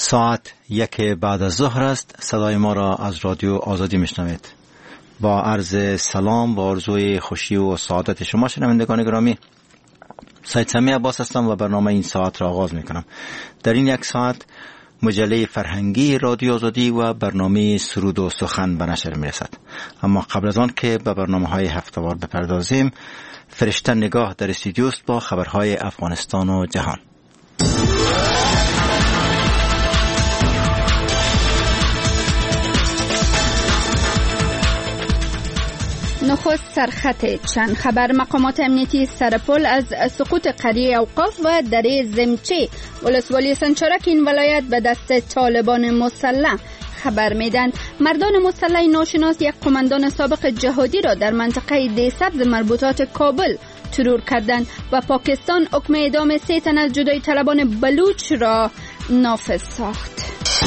ساعت 1 بعد از ظهر است. صدای ما را از رادیو آزادی میشنوید. با عرض سلام و آرزوی خوشی و سعادت شما شنوندگان گرامی، سید سمیع عباس هستم و برنامه این ساعت را آغاز میکنم. در این 1 ساعت مجله فرهنگی رادیو آزادی و برنامه سرود و سخن به نشر میرسد. اما قبل از آن که به برنامه‌های هفته‌وار بپردازیم، فرشته نگاه در استودیو است با خبرهای افغانستان و جهان. نخست سرخط چند خبر. مقامات امنیتی سرپل از سقوط قریه اوقاف و دره زمچه ولسوالی سنچرک این ولایت به دست طالبان مسلح خبر میدن. مردان مسلح ناشناس یک قماندان سابق جهادی را در منطقه دی سبز مربوطات کابل ترور کردند و پاکستان حکم اعدام 3 تن از جدایی طلبان بلوچ را نافذ ساخت.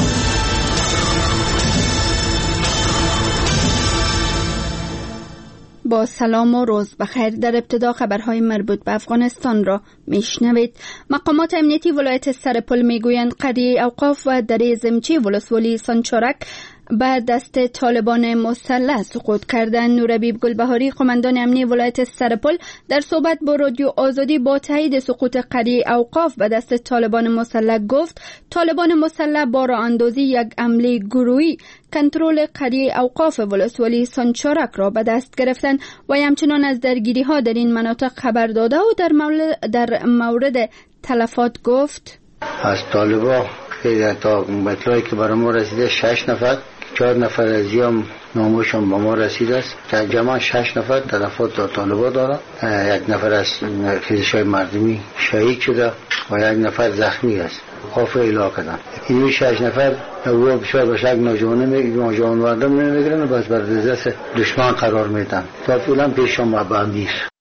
با سلام و روز بخیر. در ابتدا خبرهای مربوط به افغانستان را میشنوید. مقامات امنیتی ولایت سرپل میگویند قریه اوقاف و دره زمچه ولسوالی سنچرک به دست طالبان مسلح سقوط کردند. نورحبیب گلبهاری قماندان امنی ولایت سرپل در صحبت با رادیو آزادی با تایید سقوط قریه اوقاف به دست طالبان مسلح گفت طالبان مسلح با راه اندازی یک حمله گروهی کنترل قریه اوقاف ولسوالی سنچرک را به دست گرفتند و همچنان از درگیری ها در این مناطق خبر داده و در مورد تلفات گفت از طالبان خیلی تا مطلعی که برای ما رسیده 6 نفر، 4 نفر از هم ناموشان با ما رسیده است که جمعا 6 نفر تلفات تا طالبان داره. 1 نفر از خیزش‌های مردمی شهید شده و 1 نفر زخمی است. خوف اعلام کردن این 6 نفر او بسیار به شک ناجوانمردم نمیگیرن و بس بر دست دشمن قرار میدن. تا فعلا پیششان بندی است.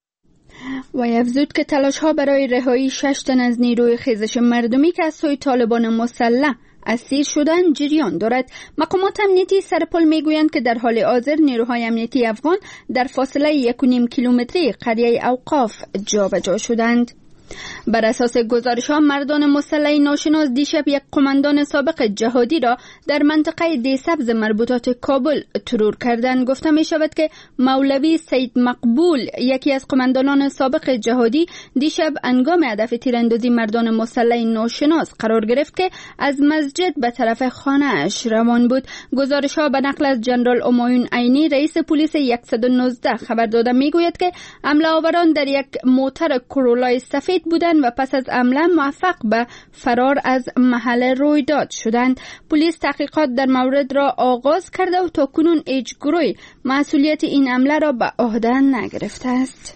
و افزود که تلاش ها برای رهایی 6 تن از نیروی خیزش مردمی که از سوی طالبان مسلح اسیر شدن جریان دارد. مقامات امنیتی سرپل میگویند که در حال حاضر نیروهای امنیتی افغان در فاصله 1.5 کیلومتری قریه اوقاف جابجا شدند. بر اساس گزارش ها مردان مسلح ناشناس دیشب یک قماندان سابق جهادی را در منطقه دی سبز مربوطات کابل ترور کردند. گفته می شود که مولوی سید مقبول یکی از قماندانان سابق جهادی دیشب هنگام هدف تیراندازی مردان مسلح ناشناس قرار گرفت که از مسجد به طرف خانه اش روان بود. گزارش ها به نقل از جنرال همایون عینی رئیس پلیس 119 خبر داده می گوید که حمله آوران در یک موتر کرولای سفید بودند و پس از حمله موفق به فرار از محل رویداد شدند. پلیس تحقیقات در مورد را آغاز کرده و تاکنون هیچ گروهی مسئولیت این حمله را به عهده نگرفته است.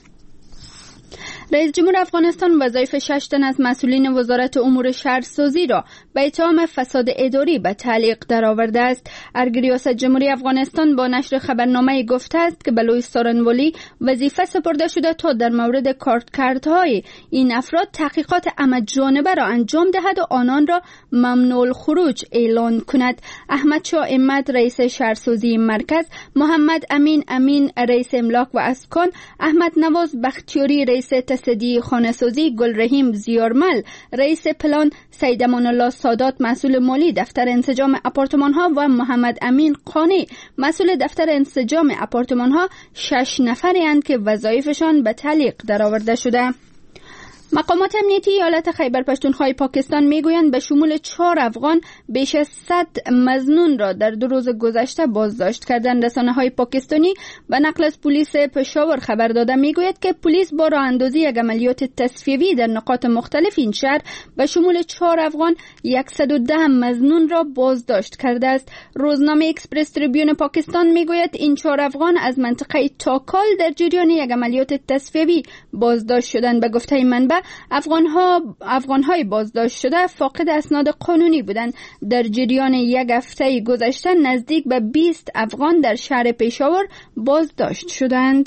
رئیس جمهور افغانستان وظایف 6 تن از مسئولین وزارت امور شهرسازی را به اتهام فساد اداری به تعلیق درآورده است. ارگ ریاست جمهوری افغانستان با نشر خبرنامه گفته است که به لوی سارنوالی وظیفه سپرده شده تا در مورد کارتکردهای این افراد تحقیقات عمدجانبه را انجام دهد و آنان را ممنوع الخروج اعلان کند. احمد شاه احمد رئیس شهرسازی مرکز، محمد امین رئیس املاک و اسکان، احمد نواز بختیاری رئیس تصدیه خانه‌سازی، گلرحیم زیارمل رئیس پلان، سید امان الله سادات مسئول مالی دفتر انسجام آپارتمان‌ها و محمد امین قانی مسئول دفتر انسجام آپارتمان‌ها 6 نفری اند که وظایفشان به تعلیق درآورده شده. مقامات امنیتی ایالت خیبر پختونخوا پاکستان میگویند به شمول 4 افغان بیش از 100 مظنون را در 2 روز گذشته بازداشت کردند. رسانه‌های پاکستانی به نقل از پلیس پشاور خبر داده میگوید که پلیس با راه اندازی یک عملیات تصفیه‌ای در نقاط مختلف این شهر به شمول 4 افغان 110 مظنون را بازداشت کرده است. روزنامه اکسپرس تریبیون پاکستان میگوید این 4 افغان از منطقه تاکال در جریان یک عملیات تصفیه‌ای بازداشت شدند. به گفته منبع افغان‌های بازداشت شده فاقد اسناد قانونی بودند. در جریان یک هفته گذشته نزدیک به 20 افغان در شهر پشاور بازداشت شدند.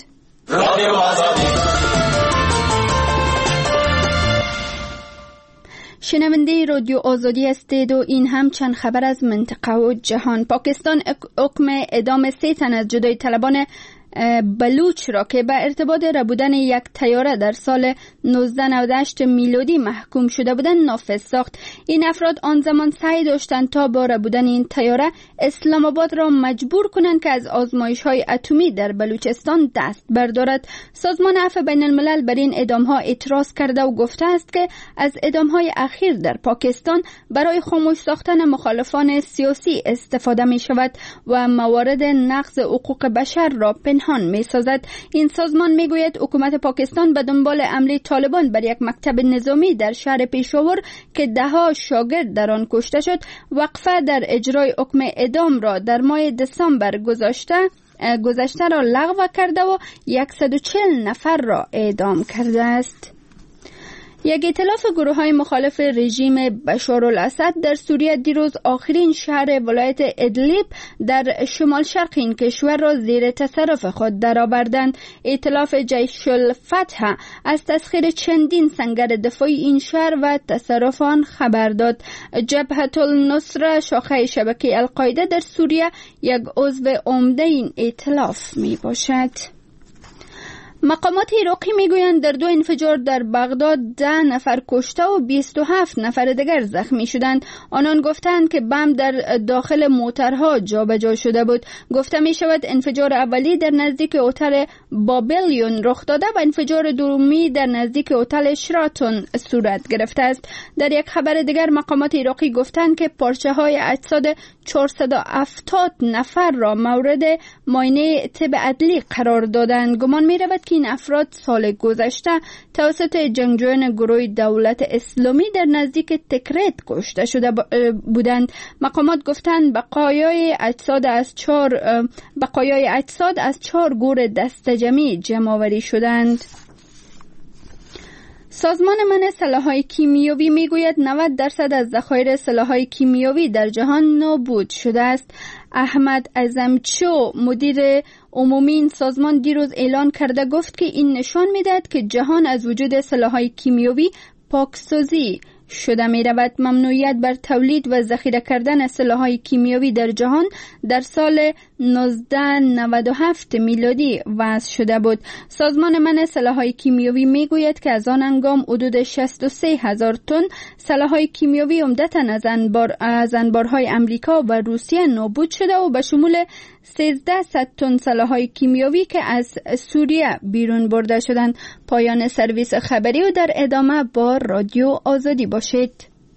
شنونده رادیو آزادی هستید و این هم چند خبر از منطقه و جهان. پاکستان حکم اعدام 3 تن از جدایی طلبان بلوچ را که به ارتباط ربودن یک طیاره در سال 1998 میلادی محکوم شده بودند نافذ ساخت. این افراد آن زمان سعی داشتند تا با ربودن این طیاره اسلام آباد را مجبور کنند که از آزمایش‌های اتمی در بلوچستان دست بردارد. سازمان عفو بین الملل بر این اعدام‌ها اعتراض کرده و گفته است که از اعدام‌های اخیر در پاکستان برای خاموش ساختن مخالفان سیاسی استفاده می‌شود و موارد نقض حقوق بشر را پنهان می‌سازد. این سازمان می‌گوید حکومت پاکستان به دنبال حمله طالبان بر یک مکتب نظامی در شهر پیشاور که ده‌ها شاگرد در آن کشته شد، وقفه در اجرای حکم اعدام را در ماه دسامبر گذشته را لغو کرده و 140 نفر را اعدام کرده است. یک ائتلاف گروه‌های مخالف رژیم بشار الاسد در سوریه دیروز آخرین شهر ولایت ادلیب در شمال شرق این کشور را زیر تصرف خود درآوردند. ائتلاف جیش الفتح از تسخیر چندین سنگر دفاعی این شهر و تصرف آن خبر داد. جبهة النصره شاخه شبکه القاعده در سوریه یک عضو عمده این ائتلاف می باشد. مقامات عراقی میگویند در 2 انفجار در بغداد 10 نفر کشته و 27 نفر دیگر زخمی شدند. آنان گفتند که بم در داخل موترها جابجا شده بود. گفته می شود انفجار اولی در نزدیک هتل بابلیون رخ داده و انفجار دومی در نزدیک هتل شراتون صورت گرفته است. در یک خبر دیگر مقامات عراقی گفتند که پارچه های اجساد 470 نفر را مورد معاینه طب عدلی قرار دادند. گمان می رود که این افراد سال گذشته توسط جنگجویان گروه دولت اسلامی در نزدیک تکریت کشته شده بودند. مقامات گفتند بقایای اجساد از 4 گور دسته‌جمعی جمع‌آوری شدند. سازمان منع سلاح‌های کیمیایی میگوید 90% از ذخایر سلاح‌های کیمیایی در جهان نابود شده است. احمد اعظمچو مدیر عمومی این سازمان دیروز اعلان کرده گفت که این نشان می‌دهد که جهان از وجود سلاح‌های کیمیایی پاکسازی شده می رود. ممنوعیت بر تولید و ذخیره کردن سلاح‌های کیمیایی در جهان در سال 1997 میلادی وضع شده بود. سازمان منع سلاح‌های کیمیایی می گوید که از آن هنگام حدود 63,000 تن سلاح‌های کیمیایی عمدتاً از انبارهای امریکا و روسیه نابود شده و به شمول 1300 تن سلاح‌های کیمیایی که از سوریه بیرون برده شدند. پایان سرویس خبری و در ادامه با رادیو آزادی باشید.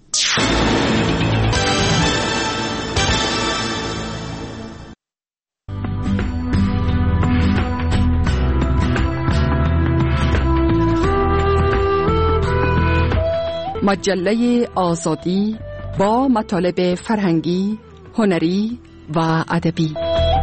مجله آزادی با مطالب فرهنگی، هنری و ادبی.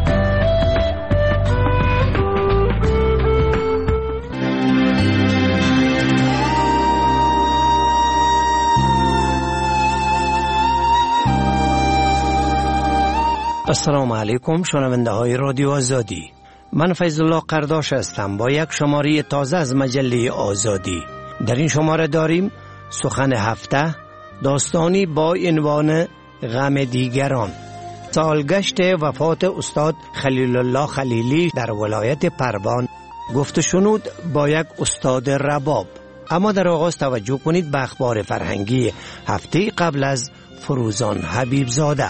السلام علیکم شنونده های رادیو آزادی. من فیض الله قرداش هستم با یک شماره تازه از مجله آزادی. در این شماره داریم سخن هفته، داستانی با عنوان غم دیگران، سالگشت وفات استاد خلیل الله خلیلی در ولایت پروان، گفت و شنود با یک استاد رباب. اما در آغاز توجه کنید به اخبار فرهنگی هفته قبل از فروزان حبیب زاده.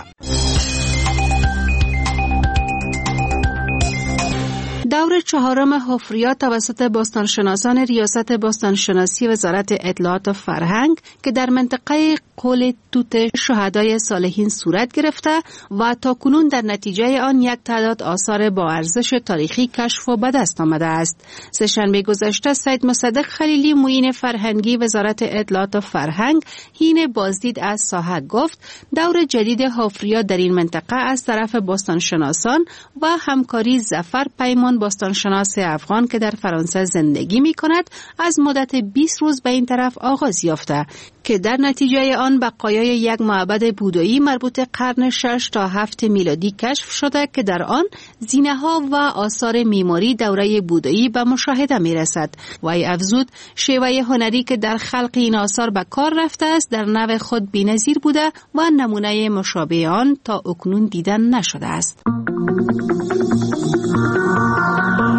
دور 4 حفریات توسط باستانشناسان ریاست باستانشناسی وزارت اطلاعات و فرهنگ که در منطقه قول توت شهدای صالحین صورت گرفته و تاکنون در نتیجه آن یک تعداد آثار با ارزش تاریخی کشف و به دست آمده است. سه‌شنبه گذشته سید مصدق خلیلی معین فرهنگی وزارت اطلاعات و فرهنگ حین بازدید از ساحه گفت دور جدید حفریات در این منطقه از طرف باستانشناسان و همکاری ظفر پیمان باستانشناس افغان که در فرانسه زندگی می کند از مدت 20 روز به این طرف آغاز یافته که در نتیجه آن بقایای یک معبد بودایی مربوط قرن 6 تا 7 میلادی کشف شده که در آن زینه‌ها و آثار معماری دوره بودایی به مشاهده می رسد. وی افزود شیوه هنری که در خلق این آثار به کار رفته است در نوع خود بی‌نظیر بوده و نمونه مشابه آن تا اکنون دیدن نشده است.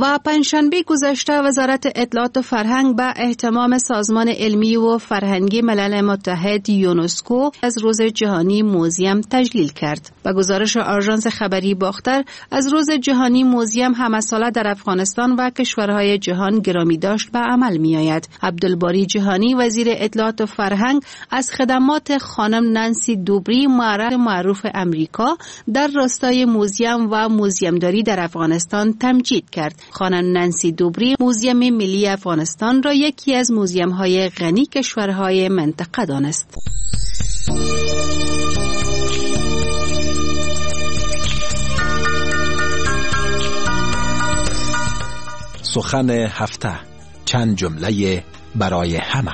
و پنجشنبه گذشته وزارت اطلاعات و فرهنگ به اهتمام سازمان علمی و فرهنگی ملل متحد یونسکو از روز جهانی موزیم تجلیل کرد. به گزارش آژانس خبری باختر، از روز جهانی موزیم همه ساله در افغانستان و کشورهای جهان گرامی داشت به عمل می آید. عبدالباری جهانی وزیر اطلاعات و فرهنگ از خدمات خانم نانسی دوبری معروف امریکا در راستای موزیم و موزیمداری در افغانستان تمجید کرد. خانم نانسی دوبری موزیم ملی افغانستان را یکی از موزیم‌های غنی کشورهای منطقه دانست. سخن هفته، چند جمله برای همه.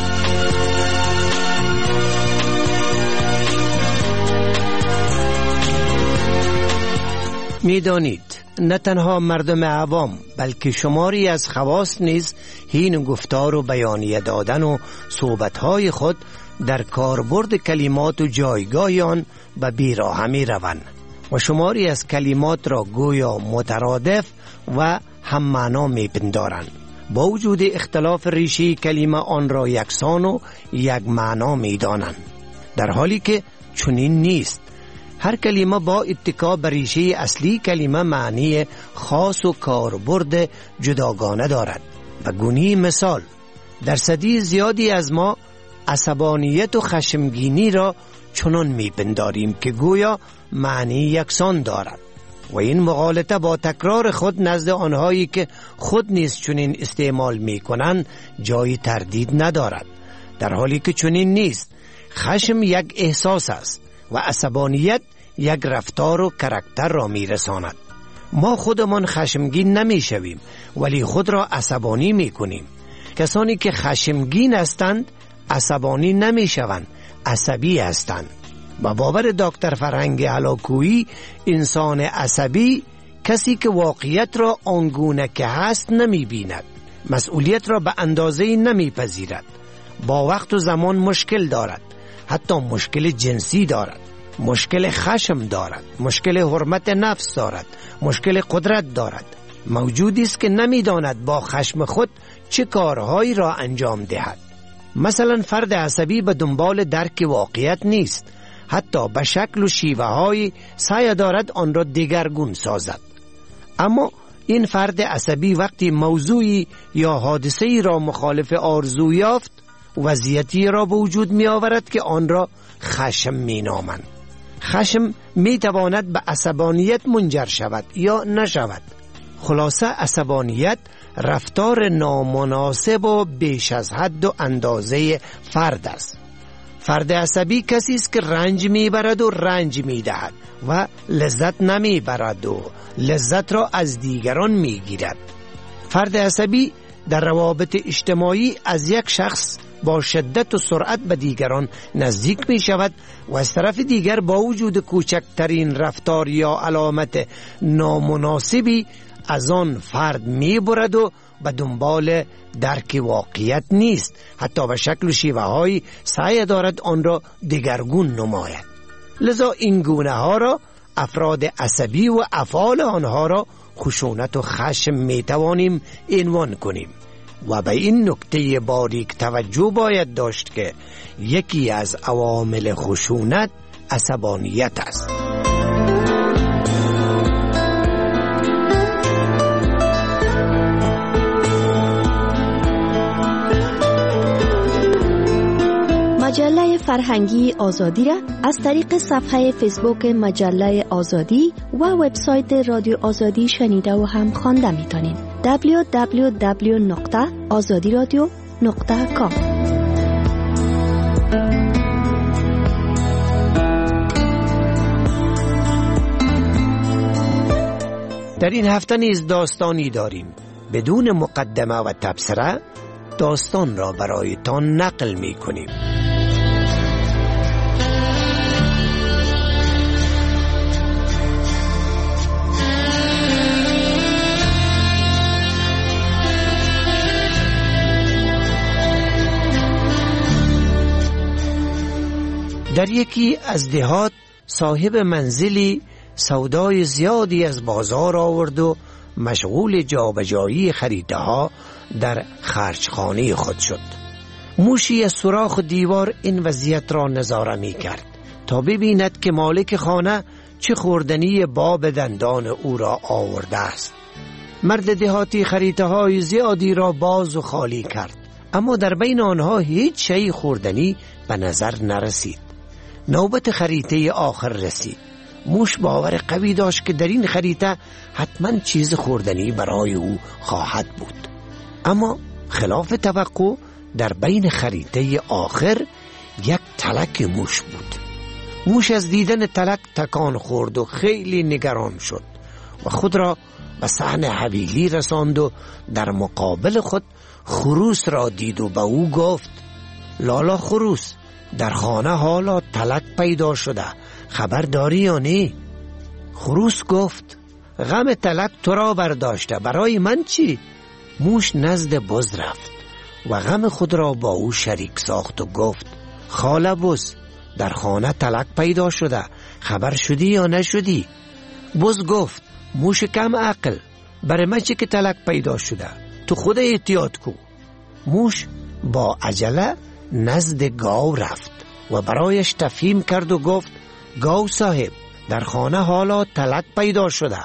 می‌دانید نه تنها مردم عوام بلکه شماری از خواص نیز هین گفتار و بیانیه دادن و صحبت‌های خود در کاربرد کلمات و جایگاه آن به بیراهمی روند و شماری از کلمات را گویا مترادف و هم معنا می‌پندارند. با وجود اختلاف ریشه کلمه آن را یکسان و یک معنا می‌دانند، در حالی که چنین نیست. هر کلمه با اتکا بر ریشه اصلی کلمه معنی خاص و کاربرد جداگانه دارد. و گونی مثال، درصدی زیادی از ما عصبانیت و خشمگینی را چنان میپنداریم که گویا معنی یکسان دارد و این مغالطه با تکرار خود نزد آنهایی که خود نیز چنین استعمال میکنند جای تردید ندارد، در حالی که چنین نیست. خشم یک احساس است و عصبانیت یک رفتار و کاراکتر را میرساند. ما خودمان خشمگین نمیشویم ولی خود را عصبانی میکنیم. کسانی که خشمگین هستند عصبانی نمیشوند، عصبی هستند. با باور دکتر فرهنگ هلاکویی، انسان عصبی کسی که واقعیت را آنگونه که هست نمیبیند، مسئولیت را به اندازه‌ای نمیپذیرد، با وقت و زمان مشکل دارد، حتی مشکل جنسی دارد، مشکل خشم دارد، مشکل حرمت نفس دارد، مشکل قدرت دارد. موجودی است که نمیداند با خشم خود چه کارهایی را انجام دهد. مثلا فرد عصبی به دنبال درک واقعیت نیست، حتی به شکل و شیوه های سعی دارد آن را دگرگون سازد. اما این فرد عصبی وقتی موضوعی یا حادثه‌ای را مخالف آرزو یافت، وضعیتی را به وجود می آورد که آن را خشم می نامند. خشم می تواند به عصبانیت منجر شود یا نشود. خلاصه عصبانیت رفتار نامناسب و بیش از حد و اندازه فرد است. فرد عصبی کسی است که رنج می برد و رنج می دهد و لذت نمی برد و لذت را از دیگران می گیرد. فرد عصبی در روابط اجتماعی از یک شخص با شدت و سرعت به دیگران نزدیک می شود و از طرف دیگر با وجود کوچکترین رفتار یا علامت نامناسبی از آن فرد می برد و به دنبال درک واقعیت نیست، حتی به شکل و شیوه های سعی دارد آن را دگرگون نماید. لذا این گونه ها را افراد عصبی و افعال آنها را خشونت و خشم می توانیم عنوان کنیم و به این نکته باریک توجه باید داشت که یکی از عوامل خشونت عصبانیت است. مجله فرهنگی آزادی را از طریق صفحه فیسبوک مجله آزادی و وبسایت رادیو آزادی شنیده و هم خوانده می‌تونید. www.azadiradio.com. در این هفته نیز داستانی داریم. بدون مقدمه و تبصره داستان را برایتان نقل می‌کنیم. در یکی از دهات صاحب منزلی سودای زیادی از بازار آورد و مشغول جابجایی خریده ها در خرچخانه خود شد. موشی از سوراخ دیوار این وضعیت را نظاره می کرد تا ببیند که مالک خانه چه خوردنی باب دندان او را آورده است. مرد دهاتی خریده های زیادی را باز و خالی کرد، اما در بین آنها هیچ شیء خوردنی به نظر نرسید. نوبت خریطه آخر رسید. موش باور قوی داشت که در این خریطه حتما چیز خوردنی برای او خواهد بود، اما خلاف توقع در بین خریطه آخر یک تلک موش بود. موش از دیدن تلک تکان خورد و خیلی نگران شد و خود را به صحن حویلی رساند و در مقابل خود خروس را دید و به او گفت: لالا خروس، در خانه حالا تلک پیدا شده، خبر داری یا نه؟ خروس گفت: غم تلک تو را برداشته، برای من چی؟ موش نزد بز رفت و غم خود را با او شریک ساخت و گفت: خاله بز، در خانه تلک پیدا شده، خبر شدی یا نشدی؟ بز گفت: موش کم عقل، برای من چی که تلک پیدا شده؟ تو خود احتیاط کو. موش با عجله نزد گاو رفت و برایش تفهیم کرد و گفت: گاو صاحب، در خانه حالا تلک پیدا شده.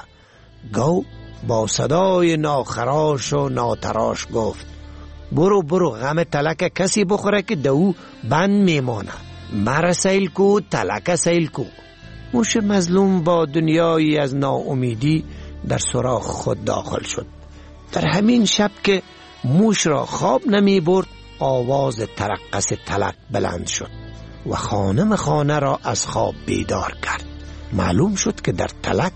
گاو با صدای ناخراش و ناتراش گفت: برو برو، غم تلک کسی بخوره که دو بند میمانه، مر سیل کو تلک سیل کو. موش مظلوم با دنیایی از ناامیدی در سوراخ خود داخل شد. در همین شب که موش را خواب نمی برد، آواز ترقص تلک بلند شد و خانم خانه را از خواب بیدار کرد. معلوم شد که در تلک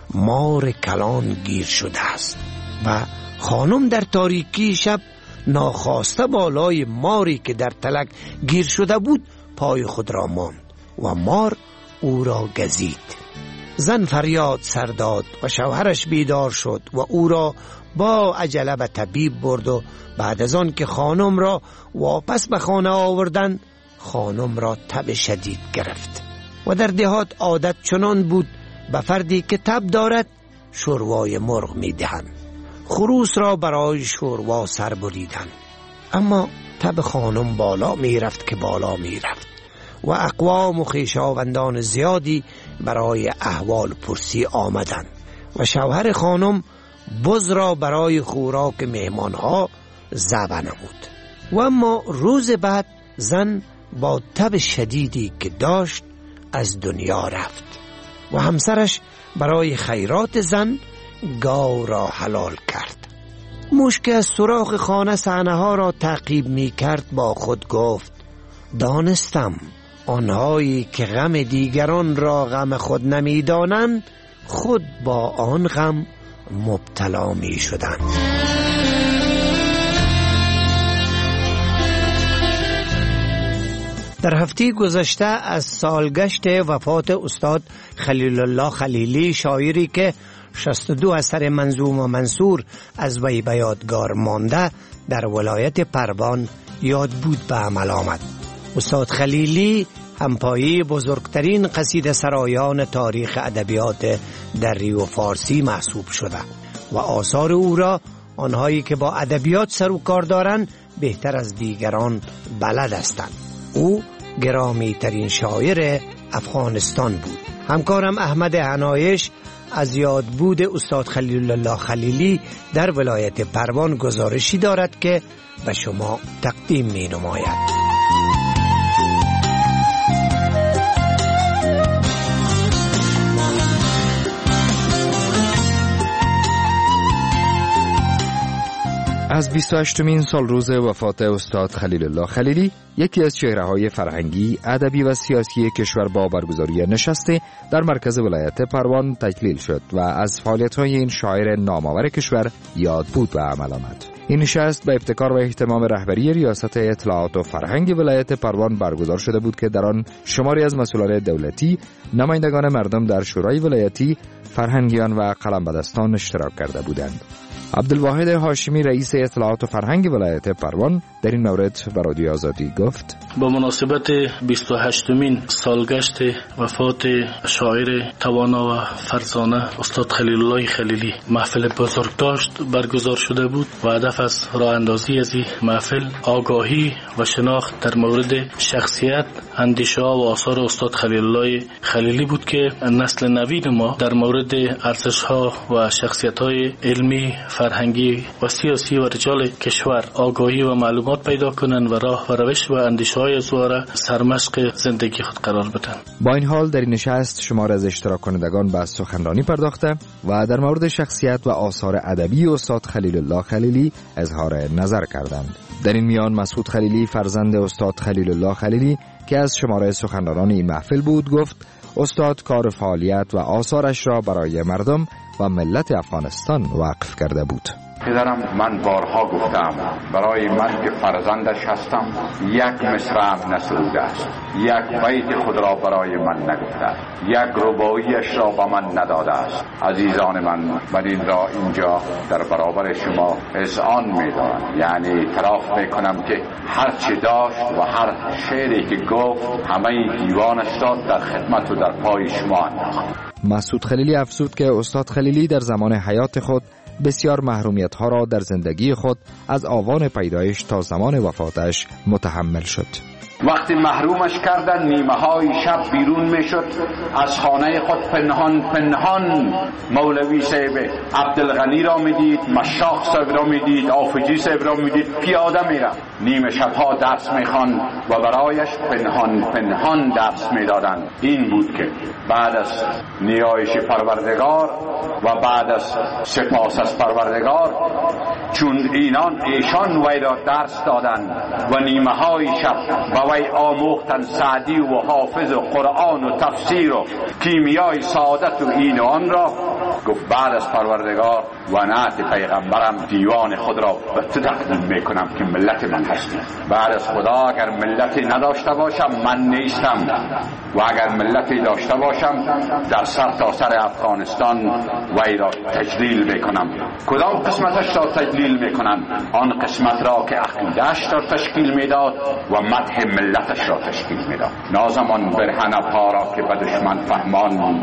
مار کلان گیر شده است و خانم در تاریکی شب ناخواسته بالای ماری که در تلک گیر شده بود پای خود را ماند و مار او را گزید. زن فریاد سر داد و شوهرش بیدار شد و او را با عجله به طبیب برد و بعد از آن که خانم را واپس به خانه آوردند، خانم را تب شدید گرفت و در دهات عادت چنان بود به فردی که تب دارد شوروای مرغ می دهند. خروس را برای شوروا سر بریدند، اما تب خانم بالا می رفت که بالا می رفت و اقوام و خویشاوندان زیادی برای احوال پرسی آمدند و شوهر خانم بز را برای خوراک مهمانها ذبح نمود. و اما روز بعد زن با تب شدیدی که داشت از دنیا رفت و همسرش برای خیرات زن گاو را حلال کرد. موش که از سوراخ خانه صحنه ها را تعقیب می کرد با خود گفت: دانستم آنهایی که غم دیگران را غم خود نمی دانند خود با آن غم مبتلا می شدند. در هفته گذشته از سالگشت وفات استاد خلیل الله خلیلی، شاعری که 62 اثر منظوم و منثور از وی به یادگار مانده، در ولایت پروان یاد بود به عمل آمد. استاد خلیلی همپایی بزرگترین قصیده سرایان تاریخ ادبیات دری و فارسی محسوب شده و آثار او را آنهایی که با ادبیات سر و کار دارند بهتر از دیگران بلد هستند. او گرامی ترین شاعر افغانستان بود. همکارم احمد عنایش از یادبود استاد خلیل الله خلیلی در ولایت پروان گزارشی دارد که به شما تقدیم می نماید. از 28مین سال روز وفات استاد خلیل الله خلیلی، یکی از چهره‌های فرهنگی، ادبی و سیاسی کشور با برگزاری نشستی در مرکز ولایت پروان تجلیل شد و از فعالیت‌های این شاعر نامآور کشور یاد بود به عمل آمد. این نشست به ابتکار و اهتمام رهبری ریاست اطلاعات و فرهنگ ولایت پروان برگزار شده بود که در آن شماری از مسئولان دولتی، نمایندگان مردم در شورای ولایتی، فرهنگیان و قلمبدستان اشتراک کرده بودند. عبدالواحد هاشمی رئیس اطلاعات و فرهنگ ولایت پروان در این مورد به رادیو آزادی گفت: با مناسبت 28مین سالگشت وفات شاعر توانا و فرزانه استاد خلیل الله خلیلی محفل بزرگداشت برگزار شده بود و هدف از راه اندازی از این محفل آگاهی و شناخت در مورد شخصیت، اندیشه ها و آثار استاد خلیل الله خلیلی بود که نسل نوید ما در مورد ارزش ها و شخصیت های علمی، فرهنگی و سیاسی و رجال کشور آگاهی و معلومات پیدا کنند و راه و روش و اندیشه های زواره سرمشق زندگی خود قرار بدن. با این حال در این نشست شمار از اشتراک کنندگان به سخنرانی پرداخته و در مورد شخصیت و آثار ادبی استاد خلیل الله خلیلی اظهار نظر کردند. در این میان مسعود خلیلی فرزند استاد خلیل الله خلیلی که از شماره سخنرانان این محفل بود گفت استاد کار فعالیت و آثارش را برای مردم و ملت افغانستان وقف کرده بود. پدرم من بارها گفتم برای من که فرزندش هستم یک مصرع نسروده است، یک بیت خود را برای من نگفته، یک رباعیش را به من نداده است. عزیزان من این را اینجا در برابر شما اذعان می‌دارم، یعنی اعتراف میکنم که هر چی داشت و هر شعری که گفت همه دیوانش را در خدمت و در پای شما انداخت. مسعود خلیلی افزود که استاد خلیلی در زمان حیات خود بسیار محرومیت ها را در زندگی خود از آوان پیدایش تا زمان وفاتش متحمل شد. وقتی محرومش کردن نیمه های شب بیرون می شد از خانه خود پنهان مولوی صاحب عبدالغنی را می دید، مشاق صاحب را می دید، آفجی صاحب را می دید، پیاده می رفت نیمه شبها درس می خوان و برایش پنهان درس می دادن. این بود که بعد از نیایش پروردگار و بعد از سپاس از پروردگار چون ایشان وی را درس دادن و نیمه های شب و وی آموختن سعدی و حافظ و قرآن و تفسیر و کیمیای سعادت و این و آن را گفت بعد از پروردگار و نعت پیغمبرم دیوان خود را به تو تقدیم میکنم که ملت من هستی. بعد از خدا اگر ملتی نداشته باشم من نیستم و اگر ملتی داشته باشم در سر تا سر افغانستان وی را تجلیل میکنم. کدام قسمتش را تجلیل میکنم؟ آن قسمت را که عقیده‌اش را تشکیل میداد و مدح ملتش را تشکیل میداد. نازمان برهنه پا را که به دشمن فهمان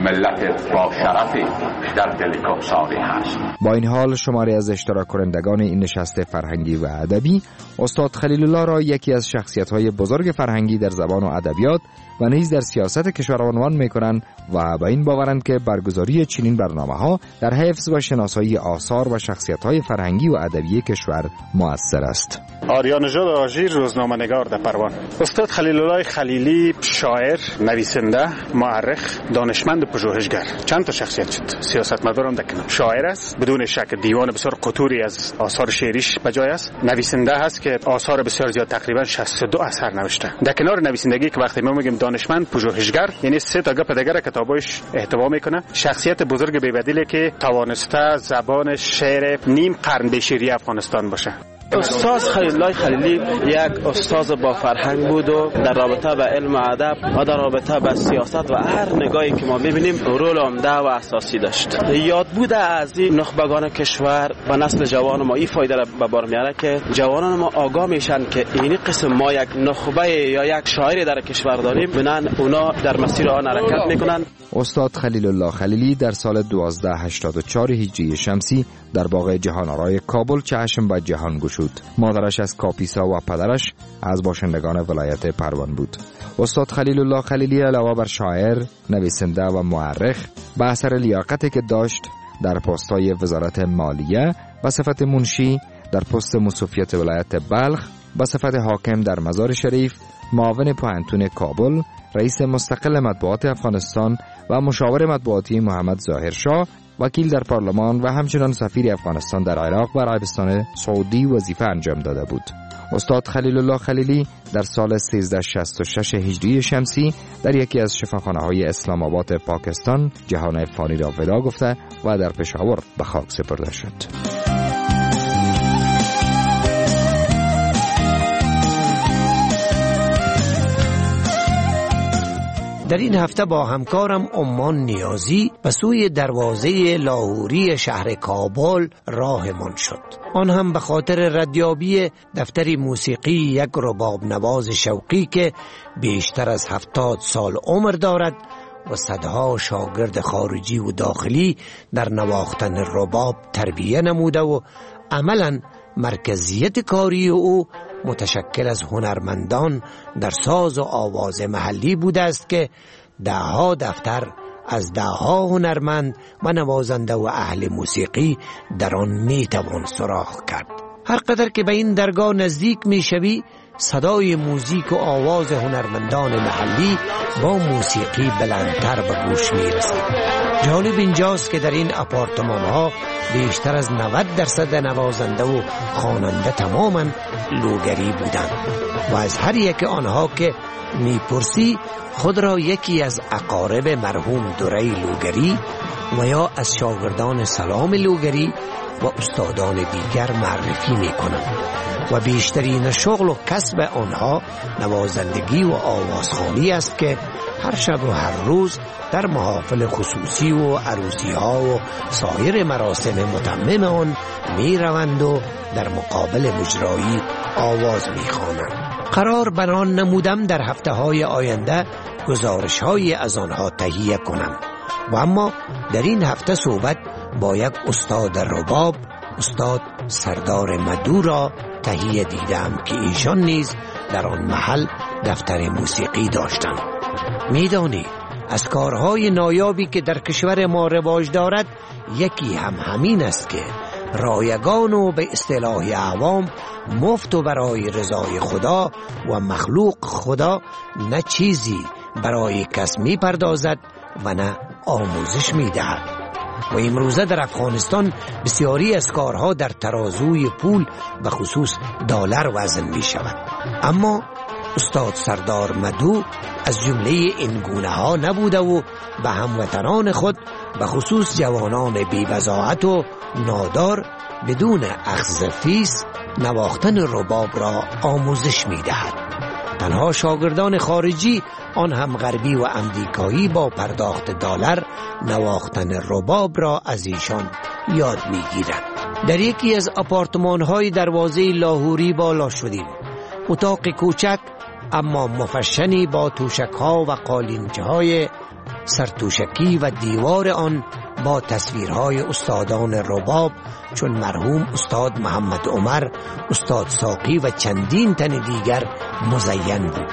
ملت با شرفی در دل کهساری هست. با این حال شماری از اشتراک کنندگان این نشست فرهنگی و ادبی استاد خلیل الله را یکی از شخصیت‌های بزرگ فرهنگی در زبان و ادبیات و نیز در سیاست کشور عنوان می‌کنند و با این باورند که برگزاری چنین برنامه‌ها در حفظ و شناسایی آثار و شخصیت‌های فرهنگی و ادبی کشور مؤثر است. آریانژاد آژیر، روزنامه‌نگار در پروان. استاد خلیل الله خلیلی شاعر، نویسنده، مورخ، دانشمند و پژوهشگر. چند تا شخصیت شد. سیاستمدار هم دکنه. شاعر است، بدون شک دیوان بسیار قطوری از آثار شعریش بجای است. نویسنده است که آثار بسیار زیاد تقریبا 62 اثر نوشته. در کنار نویسندگی که وقتی ما میگیم دانشمند، پژوهشگر، یعنی سه تا گپ دیگر کتابش احتوا میکنه. شخصیت بزرگ بی‌بدیلی که توانسته زبان شعر نیم قرن به شعری افغانستان باشه. استاد خلیل الله خلیلی یک استاد با فرهنگ بود و در رابطه با علم و ادب و در رابطه با سیاست و هر نگاهی که ما ببینیم رول عمده و اساسی داشت. یاد بوده از این نخبگان کشور و نسل جوان ما این فایده را به بار میاره که جوانان ما آگاه میشن که این قسم ما یک نخبه یا یک شاعری در کشور داریم، بنان اونا در مسیر آن حرکت میکنن. استاد خلیل الله خلیلی در سال 1284 هجری شمسی در باغ جهان‌آرای کابل چشم به جهان گشود. مادرش از کاپیسا و پدرش از باشندگان ولایت پروان بود. استاد خلیل الله خلیلی علاوه بر شاعر، نویسنده و مورخ، به اثر لیاقتی که داشت در پست‌های وزارت مالیه به صفت منشی، در پست مصوفیت ولایت بلخ به صفت حاکم در مزار شریف، معاون پوهنتون کابل، رئیس مستقل مطبوعات افغانستان و مشاور مطبوعاتی محمد ظاهرشاه، وکیل در پارلمان و همچنان سفیر افغانستان در عراق و عربستان سعودی وظیفه انجام داده بود. استاد خلیل الله خلیلی در سال 1366 هجری شمسی در یکی از شفاخانه‌های اسلام آباد پاکستان جهان فانی را ودا گفته و در پشاور به خاک سپرده شد. در این هفته با همکارم عمان نیازی به سوی دروازه لاهوری شهر کابل راهمان شد. آن هم به خاطر ردیابی دفتر موسیقی یک رباب نواز شوقی که بیشتر از 70 سال عمر دارد و صدها شاگرد خارجی و داخلی در نواختن رباب تربیه نموده و عملاً مرکزیت کاری او متشکل از هنرمندان در ساز و آواز محلی بوده است که دهها دفتر از دهها هنرمند و نوازنده و اهل موسیقی در آن میتوان سراغ کرد. هر قدر که به این درگاه نزدیک میشوی صدای موزیک و آواز هنرمندان محلی با موسیقی بلندتر به گوش میرسد. جالب اینجاست که در این آپارتمان ها بیشتر از 90% نوازنده و خواننده تماما لوگری بودند و از هر یک آنها که میپرسی خود را یکی از اقارب مرحوم دوره لوگری و یا از شاگردان سلام لوگری و استادان دیگر معرفی میکنند و بیشترین شغل و کسب آنها نوازندگی و آوازخوانی است که هر شب و هر روز در محافل خصوصی و عروسی ها و سایر مراسم متمم آن می روند و در مقابل مجرایی آواز می خوانند. قرار بر آن نمودم در هفته های آینده گزارش های از آنها تهیه کنم و اما در این هفته صحبت با یک استاد رباب، استاد سردار مدو را تهیه دیدم که ایشان نیز در آن محل دفتر موسیقی داشتند. میدانی از کارهای نایابی که در کشور ما رواج دارد یکی هم همین است که رایگان و به اصطلاح عوام مفت و برای رضای خدا و مخلوق خدا نه چیزی برای کس می پردازد و نه آموزش می دهد. و امروزه در افغانستان بسیاری از کارها در ترازوی پول به خصوص دلار وزن می شود، اما استاد سردار مدو از جمله این گونه ها نبوده و به هموطنان خود به خصوص جوانان بی‌بضاعت و نادار بدون اخذ فیس نواختن رباب را آموزش می دهد. تنها شاگردان خارجی آن هم غربی و امریکایی با پرداخت دلار نواختن رباب را از ایشان یاد می گیرند. در یکی از آپارتمان های دروازه لاهوری بالا شدیم. اتاق کوچک اما مفشنی با توشک ها و قالینچه های سرتوشکی و دیوار آن با تصویرهای استادان رباب چون مرحوم استاد محمد عمر، استاد ساقی و چندین تن دیگر مزین بود.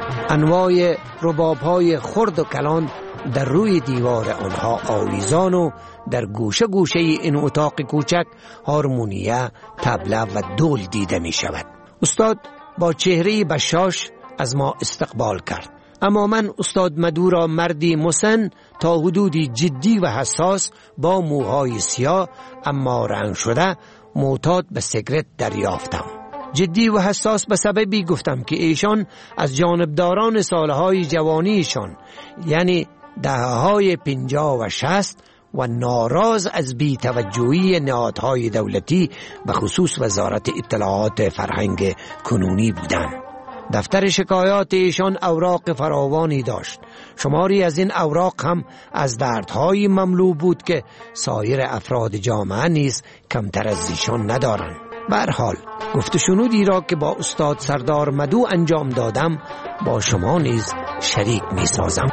انواع رباب های خرد و کلان در روی دیوار آنها آویزان و در گوشه گوشه این اتاق کوچک هارمونیه، طبله و دول دیده می شود. استاد با چهره بشاش از ما استقبال کرد، اما من استاد مدو را مردی مسن تا حدودی جدی و حساس با موهای سیاه اما رنگ شده معتاد به سیگرت دریافتم. جدی و حساس به سببی گفتم که ایشان از جانبداران سالهای جوانیشان یعنی دهه‌های 50 و 60 و ناراض از بی‌توجهی نهادهای دولتی به خصوص وزارت اطلاعات فرهنگ کنونی بودند. دفتر شکایات ایشان اوراق فراوانی داشت. شماری از این اوراق هم از دردهای مملو بود که سایر افراد جامعه نیز کمتر از ایشان ندارند. به هر حال گفت و شنودی را که با استاد سردار مدو انجام دادم با شما نیز شریک می سازم.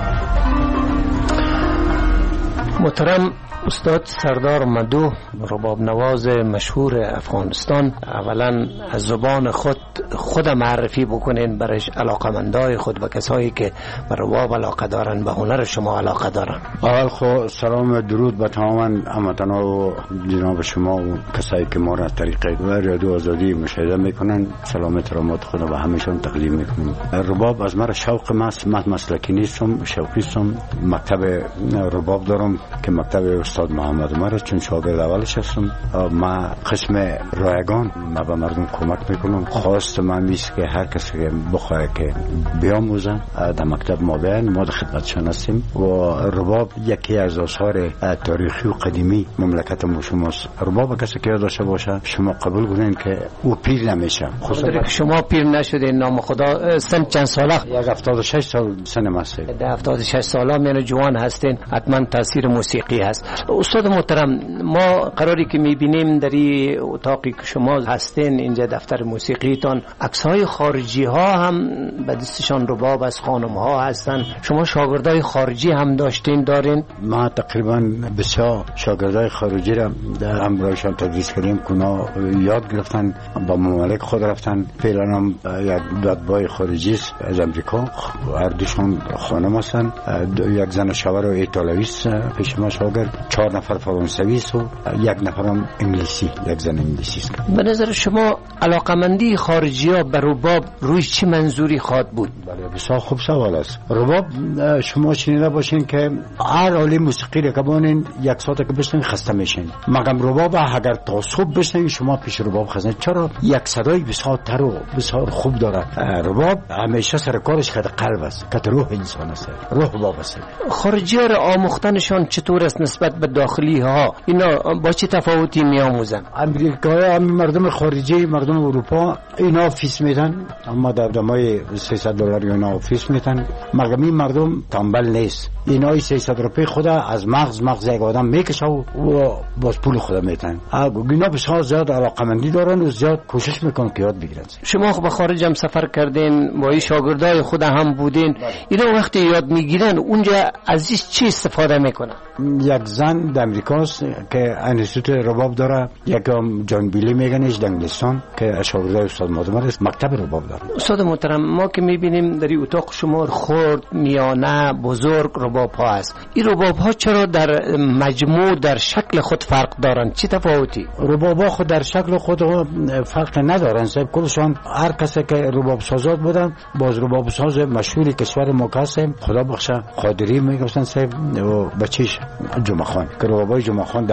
محترم استاد سردار مدو، رباب نواز مشهور افغانستان، اولا از زبان خود معرفی بکنین برای علاقمندای خود و کسایی که به رباب علاقه دارن، به هنر شما علاقه دارن. اول خو سلام درود به تمام هموطنان و جناب شما و کسایی که ما را از طریق رادیو آزادی مشاهده میکنن، سلام احترامات خود به همشون تقدیم میکنم. رباب از مرا شوق من مسلکی نیستم، شوقی هستم. مکتب رباب دارم که مکتب استاد محمد عمر چون شاگرد اولش هستم. ما قسم رایگان ما به مردم کمک میکنم. خواست من میست که هر کسی که بخواه که بیاموزن در مکتب ما بیان، ما در خدمتشان هستیم. و رباب یکی از آثار تاریخی و قدیمی مملکت ما شماست. رباب کسی که داشته باشه شما قبول کنین که او پیر نمیشه. خصوصا شما پیر نشده نام خدا. سن چند ساله؟ یک 76 سال سنم هست. در 76 ساله میان جوان هستین، حتما تاثیر موسیقی هست. استاد محترم، ما قراری که میبینیم در این اتاقی که شما هستین اینجا دفتر موسیقیتان، عکس‌های خارجی ها هم به دستشان رباب از خانم ها هستن. شما شاگردای خارجی هم دارین؟ ما تقریبا بسیار شاگردای خارجی را همراهشان تدریس کردیم که اونا یاد گرفتن، با ممالک خود رفتن. فعلا هم یک دادبای خارجی است از امریکا، هر دوشان خانم هستن. یک زن شوهر و ایتالوی است پیش ما شاگرد، 4 نفر فرانسوی است و 1 نفر هم انگلیسی، یک زن انگلیسی است. به نظر شما علاقمندی خارجی ها به رباب روی چی منظوری خواد بود؟ بله بسیار خوب سوال است. رباب شما شنیده باشین که هر عالی موسیقی را که بانین یک ساعت که بشنین خسته میشین، مگر رباب اگر تا صبح بشنین شما پیش رباب خسته. چرا؟ یک صدای بسیار تر و بسیار خوب داره. رباب همیشه سر کارش خود قلب است، که روح انسان است، روح باب است. خارجی ها را آموختنشان چطور است نسبت به داخلی ها؟ اینا با چه تفاوتی میآموزن؟ امریکایی مردم خارجی، مردم اروپا اینا فیس میدن، اما در دمای $300 اینا فیس میدن. مگر این مردم تنبل نیست، اینا 300 روپیه خود از مغز یک آدم میکشه و باز پول خود میتن. اینا بسیار زیاد علاقمندی دارن و زیاد کوشش میکنن که یاد بگیرن. شما به خارج هم سفر کردین، با این شاگردای خود هم بودین، اینا وقتی یاد میگیرن اونجا از چی استفاده میکنن؟ یک زن در امریکاست که انستیتوت رباب داره، یکم جان بیلی میگنش در انگلستان که شاگردای استاد مادمر است، مکتب رباب داره. استاد محترم، ما که میبینیم در این اتاق شما خرد، میانه، بزرگ رباب ها است. این رباب ها چرا در مجموع در شکل خود فرق دارن؟ چی تفاوتی؟ رباب ها خود در شکل خود فرق ندارن، سب کلشان هر کسی که رباب سازات بودن، باز رباب ساز مشهوری کشور ما هستیم، خدا بخشه قادری میگفتن سب و بچیش جمعه خان که ربابای جمعه خان $10,000،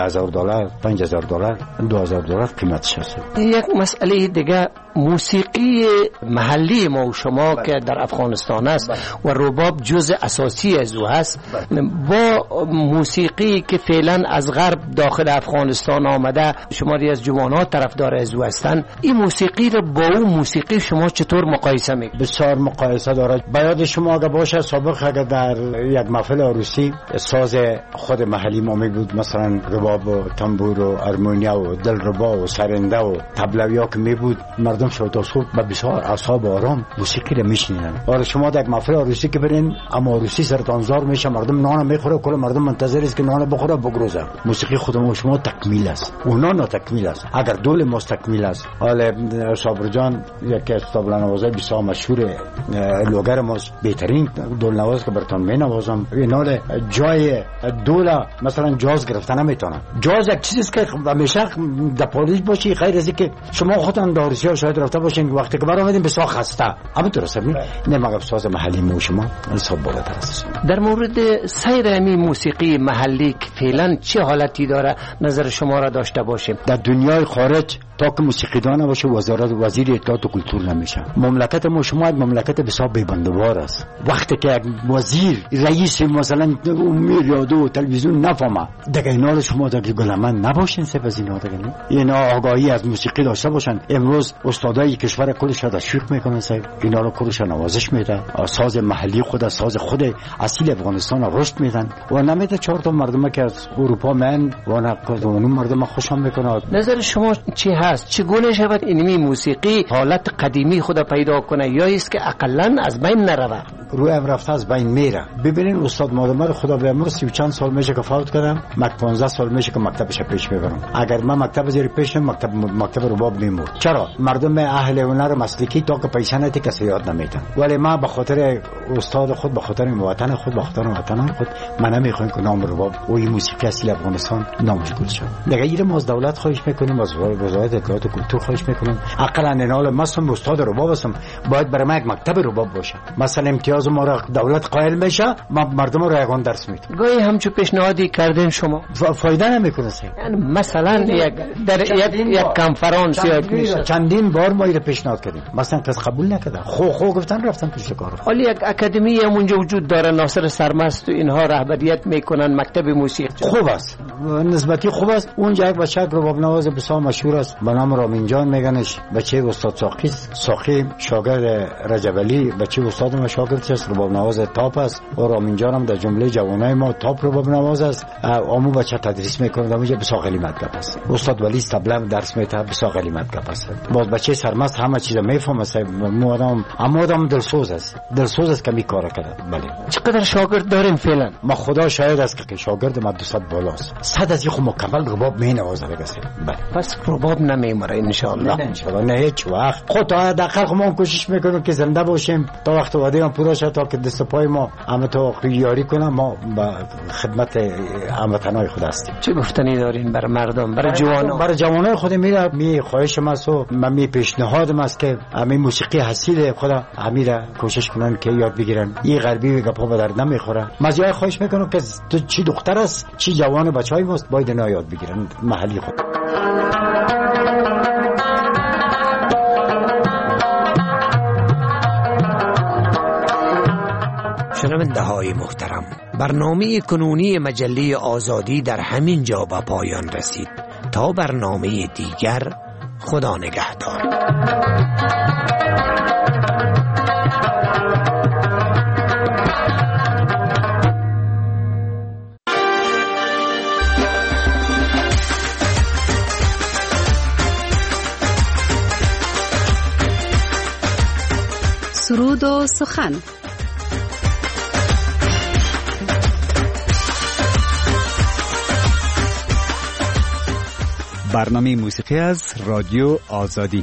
$5,000، $2,000 قیمتش هست. یک مسئله دیگه، موسیقی محلی ما و شما که در افغانستان است و رباب جزء اساسی از او هست، با موسیقی که فعلا از غرب داخل افغانستان آمده، شماری از جوانان طرفدار از او هستند، این موسیقی رو با اون موسیقی شما چطور مقایسه میکنید؟ بسیار مقایسه داره. باید شما اگه باشه سابق اگه در یک محفل عروسی ساز خود محلی ما می بود، مثلا رباب و تنبور و ارمونیا و دلربا و سرنده و طبلویا که می بود، مردم شب تا صبح با بسیار اعصاب آرام موسیقی رو میشنیدن. آره شما در محفل عروسی که برین، اما عروسی سرطانزار میشه، مردم نان میخوره، کل مردم منتظر است که نان بخوره بگروزه. موسیقی خود ما شما تکمیل است، اونا نه تکمیل است. اگر دول ما تکمیل است، حالا صابر جان یکی از طبل نوازای بسیار مشهور لوگر ماست، بهترین دول نواز که براتون مینوازم. اینا جای دول مثلا جاز گرفتن نمیتونن. جاز یک چیزی است که همیشه در پالیش باشی، غیر از اینکه شما خودتون دارسیا شاید رفته باشین وقتی که برام اومدین بسیار خسته، اما درسته نه مگه ساز محلی مو شما حساب بالاتر است. در مورد سیر امی موسیقی محلی که فعلا چه حالتی داره نظر شما را داشته باشیم؟ در دنیای خارج تا که موسیقیدان باشه وزیر اطلاعات و کلتور نمیشه. مملکت ما شما مملکت بسیار بی‌بندوبار است. وقتی که یک وزیر رئیس مثلا رادیو و تلویزیون نفهمه دیگه، اینا شما دیگه گلمن نباشین. سه از اینا دیگه اینا آگاهی از موسیقی داشته باشن. امروز استادای کشور کلش را تشویق میکنن، اینا رو کلش نوازش میدن، ساز محلی خود ساز خود اصیل افغانستان را رشد میدن و نمیده 4 تا مردم که از اروپا من و اون مردم خوشم میکنه. نظر شما چی هست؟ چگونه شود اینمی موسیقی حالت قدیمی خود پیدا کنه یا است که اقلا از بین نروه؟ روی هم رفته از بین میره. ببینین استاد مادمر خدا بیامرز 30 چند سال میشه که فوت کردم، 15 سال میشه که مکتبش پیش میبرم. اگر من مکتب زیر پیشم مکتب رباب میمورد. چرا؟ مردم اهل هنر مسلکی تا که پیسه نتی کسی یاد نمیتن. ولی ما به خاطر استاد خود، به خاطر وطن خود، به خاطر وطن خود من نمیخوایم که نام رباب و این موسیقی اصیل افغانستان نامش گل شه. دیگه ایره ما از دولت خواهش میکنیم، از وزارت اطلاعات و کلتور خواهش میکنیم، اقلا ننال ما استاد رباب هستم، باید برای ما یک مکتب رباب باشه. مثلا امتیاز امتیاز ما را دولت قائل میشه، ما مردم را یگان درس میدیم. گاهی همچون پیشنهادی کردین شما فایده نمیکنه. یعنی مثلا در یک کنفرانس یا چندین بار ما اینو پیشنهاد کردیم، مثلا کس قبول نکرد. خو گفتن رفتن پیش کار. حالا یک اکادمی هم اونجا وجود داره، ناصر سرمست و اینها رهبریت میکنن، مکتب موسیقی خوب است، نسبتی خوب است. اونجا یک بچه رباب نواز بسیار مشهور است به نام رامین جان میگنش، بچه استاد ساقی شاگرد رجب علی، بچه استاد ما شاگرد است، رباب نواز تاپ است و رامین جان هم در جمله جوانای ما تاپ رباب نواز است. امو بچه تدریس میکنه، اونجا بسیار خیلی مدگپ است. استاد ولی تبله درس میده، بسیار خیلی مدگپ است. باز بچه سرمست همه چیزا میفهمه، اما آدم دلسوز است که کار کرده. بله. چقدر شاگرد دارین فعلا؟ ما خدا شاهد است که شاگرد ما 200 بالاست. 100 از این خود مکمل رباب مینوازه بگسه. بله. پس رباب نمیمره ان شاء الله. نه ان شاء الله، نه هیچ وقت. خود تا دقیق ما کوشش میکنیم که زنده باشیم تا وقت وعده ما پورا شه، تا که دست پای ما همه تو یاری کنه. ما با خدمت هموطنای خود هستیم. چه گفتنی دارین برای مردم، برای جوانان؟ برای جوانای خود می خواهش ما سو می پیشنهادم است که همین موسیقی حسیل خدا همیشه کوشش کنن که یاد بگیرن. این غربی گپا به درد نمیخوره. مزیای خواهش میکنم که تو چی دختر است چی جوان بچهای ماست باید اینا یاد بگیرن محلی خود. شنونده های محترم، برنامه کنونی مجله آزادی در همین جا به پایان رسید. تا برنامه دیگر، خدا نگهدار. سرود و سخن. برنامه موسیقی از رادیو آزادی.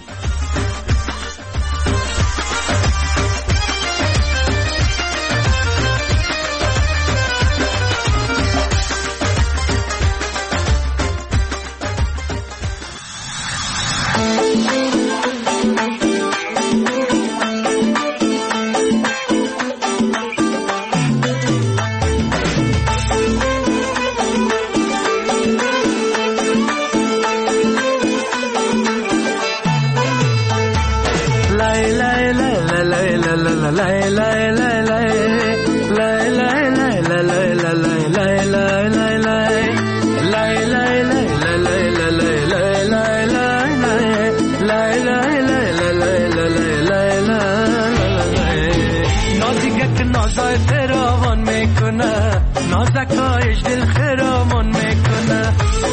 نازکایش دل خرامان میکنه،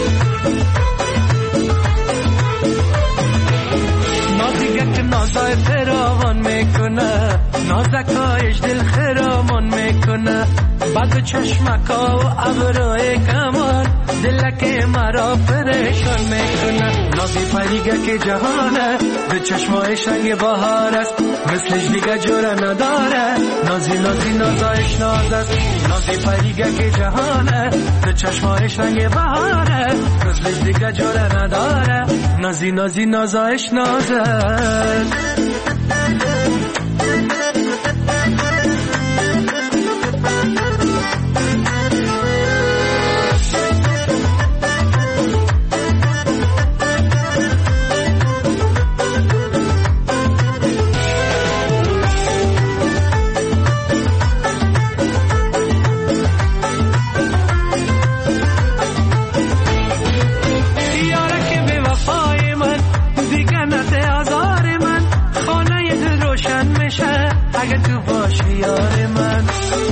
نازیگه که نازای فراوان میکنه، نازکایش دل خرامان میکنه. بعد چشمکا و ابروی کمان دلک مرا پریشان میکنه. نازی پریگه که جهانه به چشمای شنگ بهار است، مثلش دیگه جوره نداره. نازی نازی نازایش ناز است، نازی پریگه که جهانه به چشمای شنگ بهاره، مثلش دیگه جوره نداره. نازی نازی نازایش ناز است. اگه تو باشی یار من،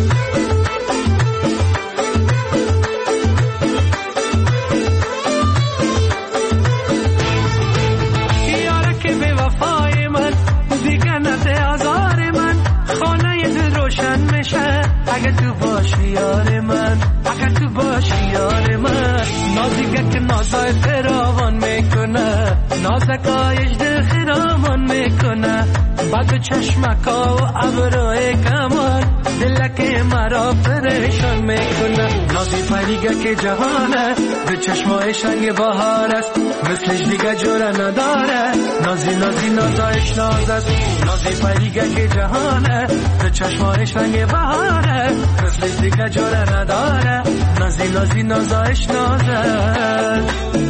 یاره که به وفای من دیگه نده آزار من، خانه دل روشن میشه اگه تو باشی یار من، اگه تو باشی یار من. نازیگه که نازای فراوان میکنه، نازکایش دل خرامان میکنه. بعد چشمکا و ابروی کمان دلک مرا پریشان میکنه. نازی پریگه که جهانه به چشمای شنگ بهار است، مثلش دیگه جوره نداره. نازی نازی نازایش ناز است، نازی پریگه که جهانه به چشمایش رنگ بهاره مثلش دیگه جوره نداره نازی نازی نازایش نازه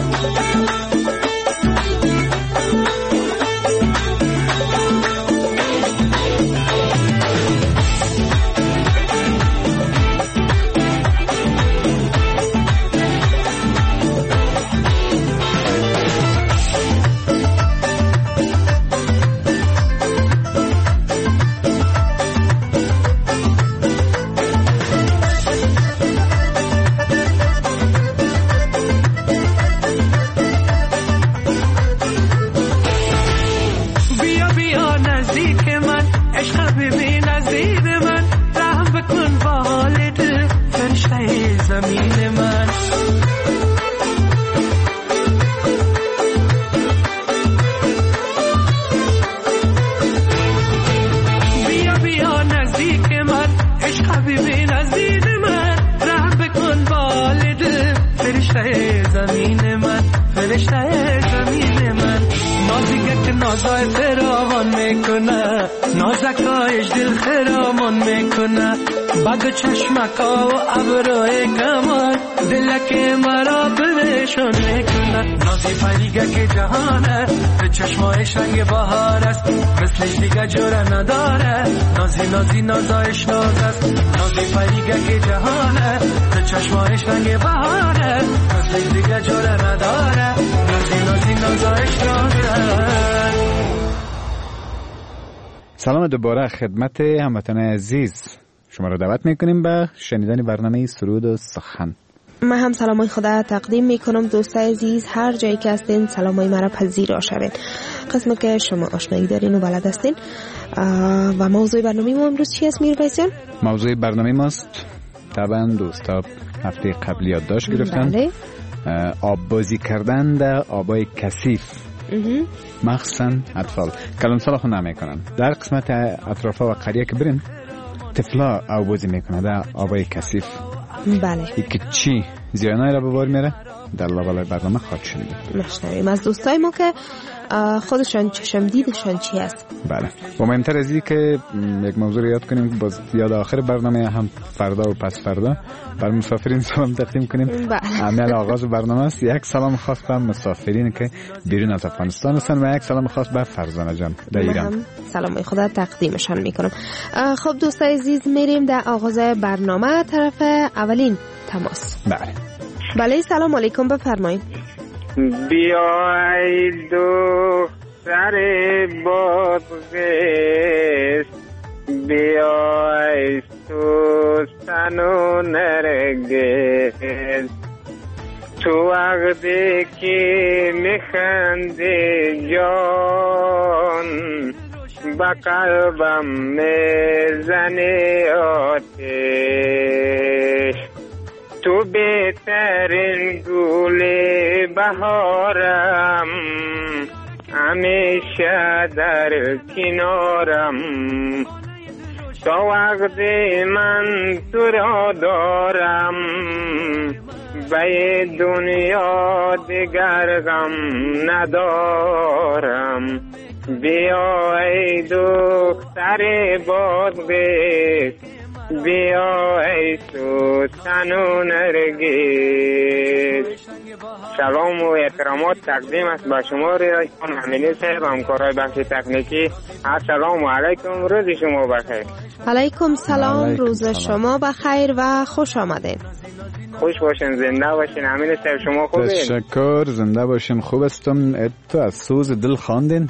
نازای فراوان میکنه نازکایش دل خرامان میکنه بگ چشمکا و ابروی کمان دلک مرا پریشان میکنه نازی پریگه که جهانه به چشمایش رنگ بهار است مثلش دیگه جوره نداره نازی نازی نازایش ناز است نازی پریگه که جهانه به چشمایش رنگ بهاره مثلش دیگه جوره نداره نازی نازی نازایش ناز است. سلام دوباره خدمت هموطنان عزیز، شما را دعوت میکنیم به شنیدن برنامه سرود و سخن. من هم سلامای خدا تقدیم میکنم دوستای عزیز، هر جایی که هستین سلامای مرا پذیرا شوید. قسمی که شما آشنایی دارین و بلد هستین. و موضوع برنامه ما امروز چی است میرویس جان؟ موضوع برنامه ماست طبعا دوستا هفته قبل یادداشت گرفتن. بله. آب بازی کردن در آبای کثیف، مخصوصا اطفال کلانسال خود نمیکنن. در قسمت اطرافا و قریه که برین طفلا آب بازی میکنه در آبای کثیف. بله. ای که چی زیانای را به بار میره در لابلای برنامه خواهد شنید. مشنویم از دوستای ما که خودشان چشم دیدشان چی است. بله. و مهمتر از این که یک موضوع یاد کنیم که باز یاد آخر برنامه هم فردا و پس فردا بر مسافرین سلام تقدیم کنیم. عمل آغاز برنامه است. یک سلام خاص به مسافرین که بیرون از افغانستان هستن و یک سلام خاص به فرزانه جان در ایران. سلام خدا تقدیمشان میکنم. خب دوستای عزیز میریم در آغاز برنامه طرف اولین تماس. بله. بله سلام علیکم بفرمایید. بیای دختر بادغیس بیای سوسن و نرگس تو وقتی که میخندی جان با قلبم میزنی آتش تو بهترین گل بهارم همیشه در کنارم تا وقتی من تو را دارم به دنیا دیگر غم ندارم بیا ای دختر بادغیس بیا ای سوسن و نرگس. سلام و احترامات تقدیم است به شما ریاضیان امینی صاحب همکارای بخش تکنیکی. السلام علیکم، روز شما بخیر. علیکم سلام، روز شما بخیر و خوش آمدین. خوش باشین، زنده باشین. امین صاحب شما خوبین؟ تشکر، زنده باشین. خوب هستم. تو از سوز دل خواندین؟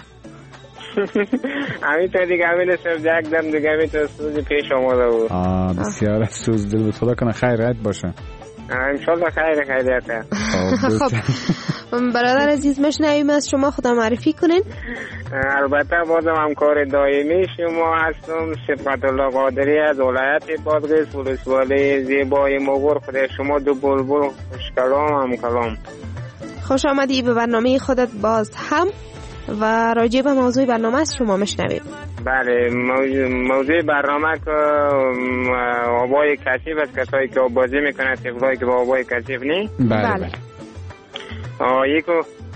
همین تا دیگه همین صاحب یک دم دیگه همین تا سوز پیش آماده بود. بسیار سوز دل بود. خدا کنه خیرت باشه. انشالله خیریت. خب برادر عزیز مشنویم از شما، خدا معرفی کنین. البته بازم همکار دائمی شما هستم، صفت الله قادری از ولایت بادغیس، ولسوالی زیبای مغور. خدا شما دو بلبل خوش کلام هم کلام. خوش آمدی به برنامه خودت باز هم و راجع به موضوع برنامه از شما مشنویم. بله، موضوع برنامه که آبای کثیف است، کسایی که آب بازی میکنه، طفلایی که با آبای کثیف نی. بله. یکو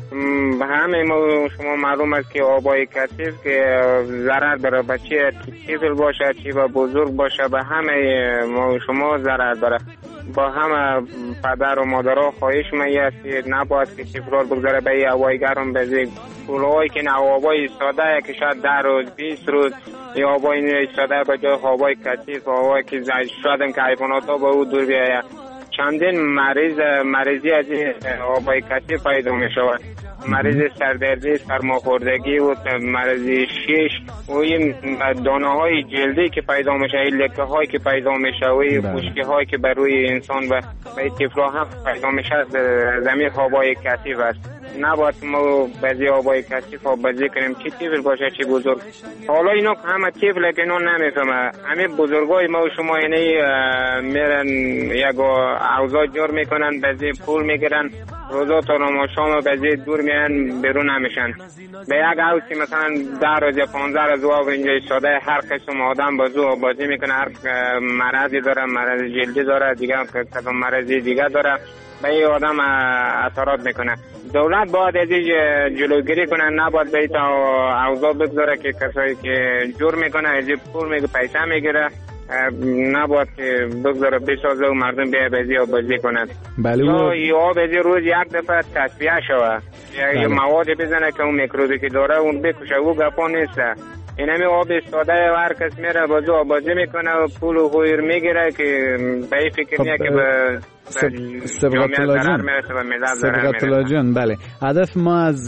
همه ما شما معلوم است که آبای کثیف که ضرر داره، بچه طفل باشه چی و بزرگ باشه به همه ما شما ضرر داره. با همه پدر و مادرها خواهش می‌است که نباید که طفل‌ها بگذاره به این آبای گرم بزنه. پول‌هایی که نه آبای ساده که شاید 10 روز 20 روز یا آبای ساده به جای آبای کثیف، آبایی که شاید هم که حیوانات‌ها به او دور بیاید. چندین مریضی از آبای کثیف پیدا می شود. مریض سردردی، سرماخوردگی و مریض شش و این دانه های جلدی که پیدا می شود، لکه هایی که پیدا می شود، خشکی هایی که بر روی انسان و به طفل‌ها هم پیدا می شود، زمین آبای کثیف است. نباید ما بعضی آبای کثیف ها بازی کنیم، چی طفل باشه چی بزرگ. حالا اینا همه طفل که اینا نمیفهمه. همه بزرگای ما و شما یعنی میرن یک اوضاع جور میکنن، بعضی پول میگیرن، روزا تا نماشام بعضی دور میان بیرون نمیشن. به یک اوضاعی مثلا 10 روز یا 15 روز و اینجا ساده هر قسم آدم بازی میکنه، هر مرضی داره، مرض جلدی داره، دیگه کدام مرضی دیگه داره، به این آدم اثرات میکنه. دولت باید از جلوگیری کنه، نباید به این اوضاع بگذاره که کسایی که جور میکنه از پول میگه پیسه میگیره، نباید که بگذاره بسازه و مردم بیا بازی و بازی کنند. یا آب از روز یک دفعه تصفیه شوه، یا مواد بزنه که اون میکروبی که داره اون بکشه، او گپا نیسته. این همه آب ساده هر کس میره بازی میکنه و پول و خویر میگیره که به این فکر نیه که به سبقت الله جان. بله، هدف ما از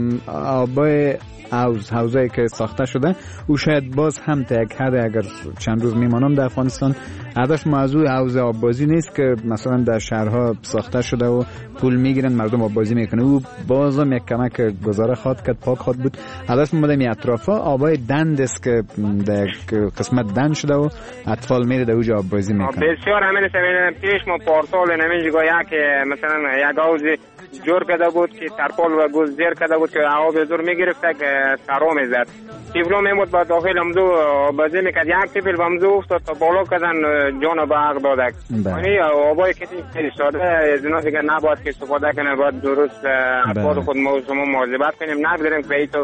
آبای حوضایی که ساخته شده او شاید باز هم تا یک حد اگر چند روز میمانم در افغانستان، هدف موضوع حوض آببازی نیست که مثلا در شهرها ساخته شده و پول میگیرن مردم آببازی میکنه. او بازم یک کمک گزاره خواد کرد، پاک خواد بود. هدف ما در اطرافا آبای دند است که در قسمت دند شده و اطفال میره در اوج آببازی میکنه. بسیار همین سمینه پیش ما پارسال نمیشه یک مثلا یک حوض جور کرده بود که ترپال و گوز زیر کرده بود که آب زور میگرفت که سرا میزد. طفلا میمود با داخل امزو بازی میکرد، یک طفل به امزو افتاد تا بالا کردن جان به حق دادک. یعنی آبای کسی ساده از اینا دیگه نباید که استفاده کنه، باید درست افراد خود ما شما مواظبت کنیم، نگذاریم که ایتو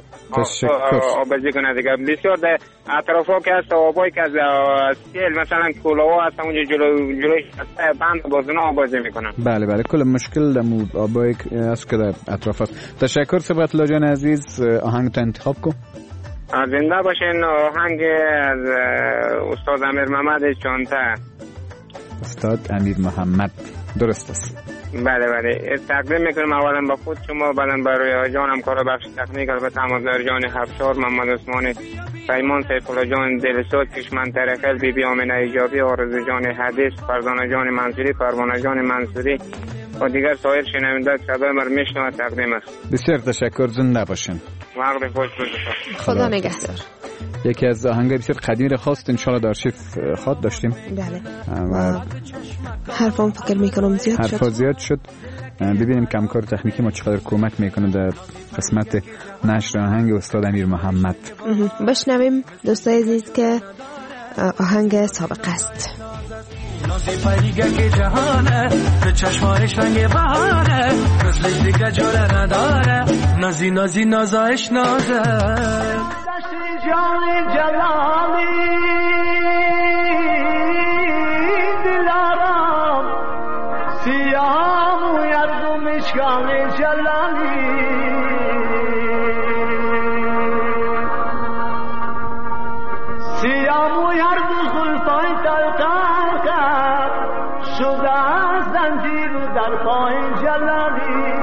بازی کنه دیگه. بسیار در اطرافا که هست آبایی که از سیل مثلا کولاها هست اونجا جلوی بند بازونا بازی میکنن. بله بله، کل مشکل در آبایی است که در اطراف است. تشکر سبقت الله جان عزیز، آهنگ تا انتخاب کن. زنده باشین. آهنگ از استاد امیر محمد چانته. استاد امیر محمد، درست است. بله بله، تقدیم میکنم اولا به خود شما، بعدا برای جانم کار بخش تکنیک، البته مازر جان حفشار، محمد عثمانی، پیمان سیف الله جان دلسوز، کشمن ترخل، بی بی آمینه ایجابی، آرزو جان حدیث، فرزانه جان منصوری، پروانه جان منصوری و دیگر سایر شنونده صدای من میشنوه تقدیم است. بسیار تشکر، زنده باشین. وقت خوش باشید. خدا نگهدار. یکی از آهنگای بسیار قدیمی خواست انشالله در آرشیو خواد داشتیم. بله. و حرفام فکر میکنم زیاد شد. ببینیم کمکار تکنیکی ما چقدر کمک میکنه در قسمت نشر آهنگ استاد امیر محمد. بشنویم دوستای عزیز که آهنگ سابقه است. نازی پریگه که جهانه به چشمایش رنگ بهاره، مثلش دیگه جوره نداره، نازی نازی نازایش نازه. دشتی جان جلالی دلارم، سیاه موید و مشکان جلالی، سیاه موید و زلفای تلقان کرد، شده از زنجیر و در پای جلالی.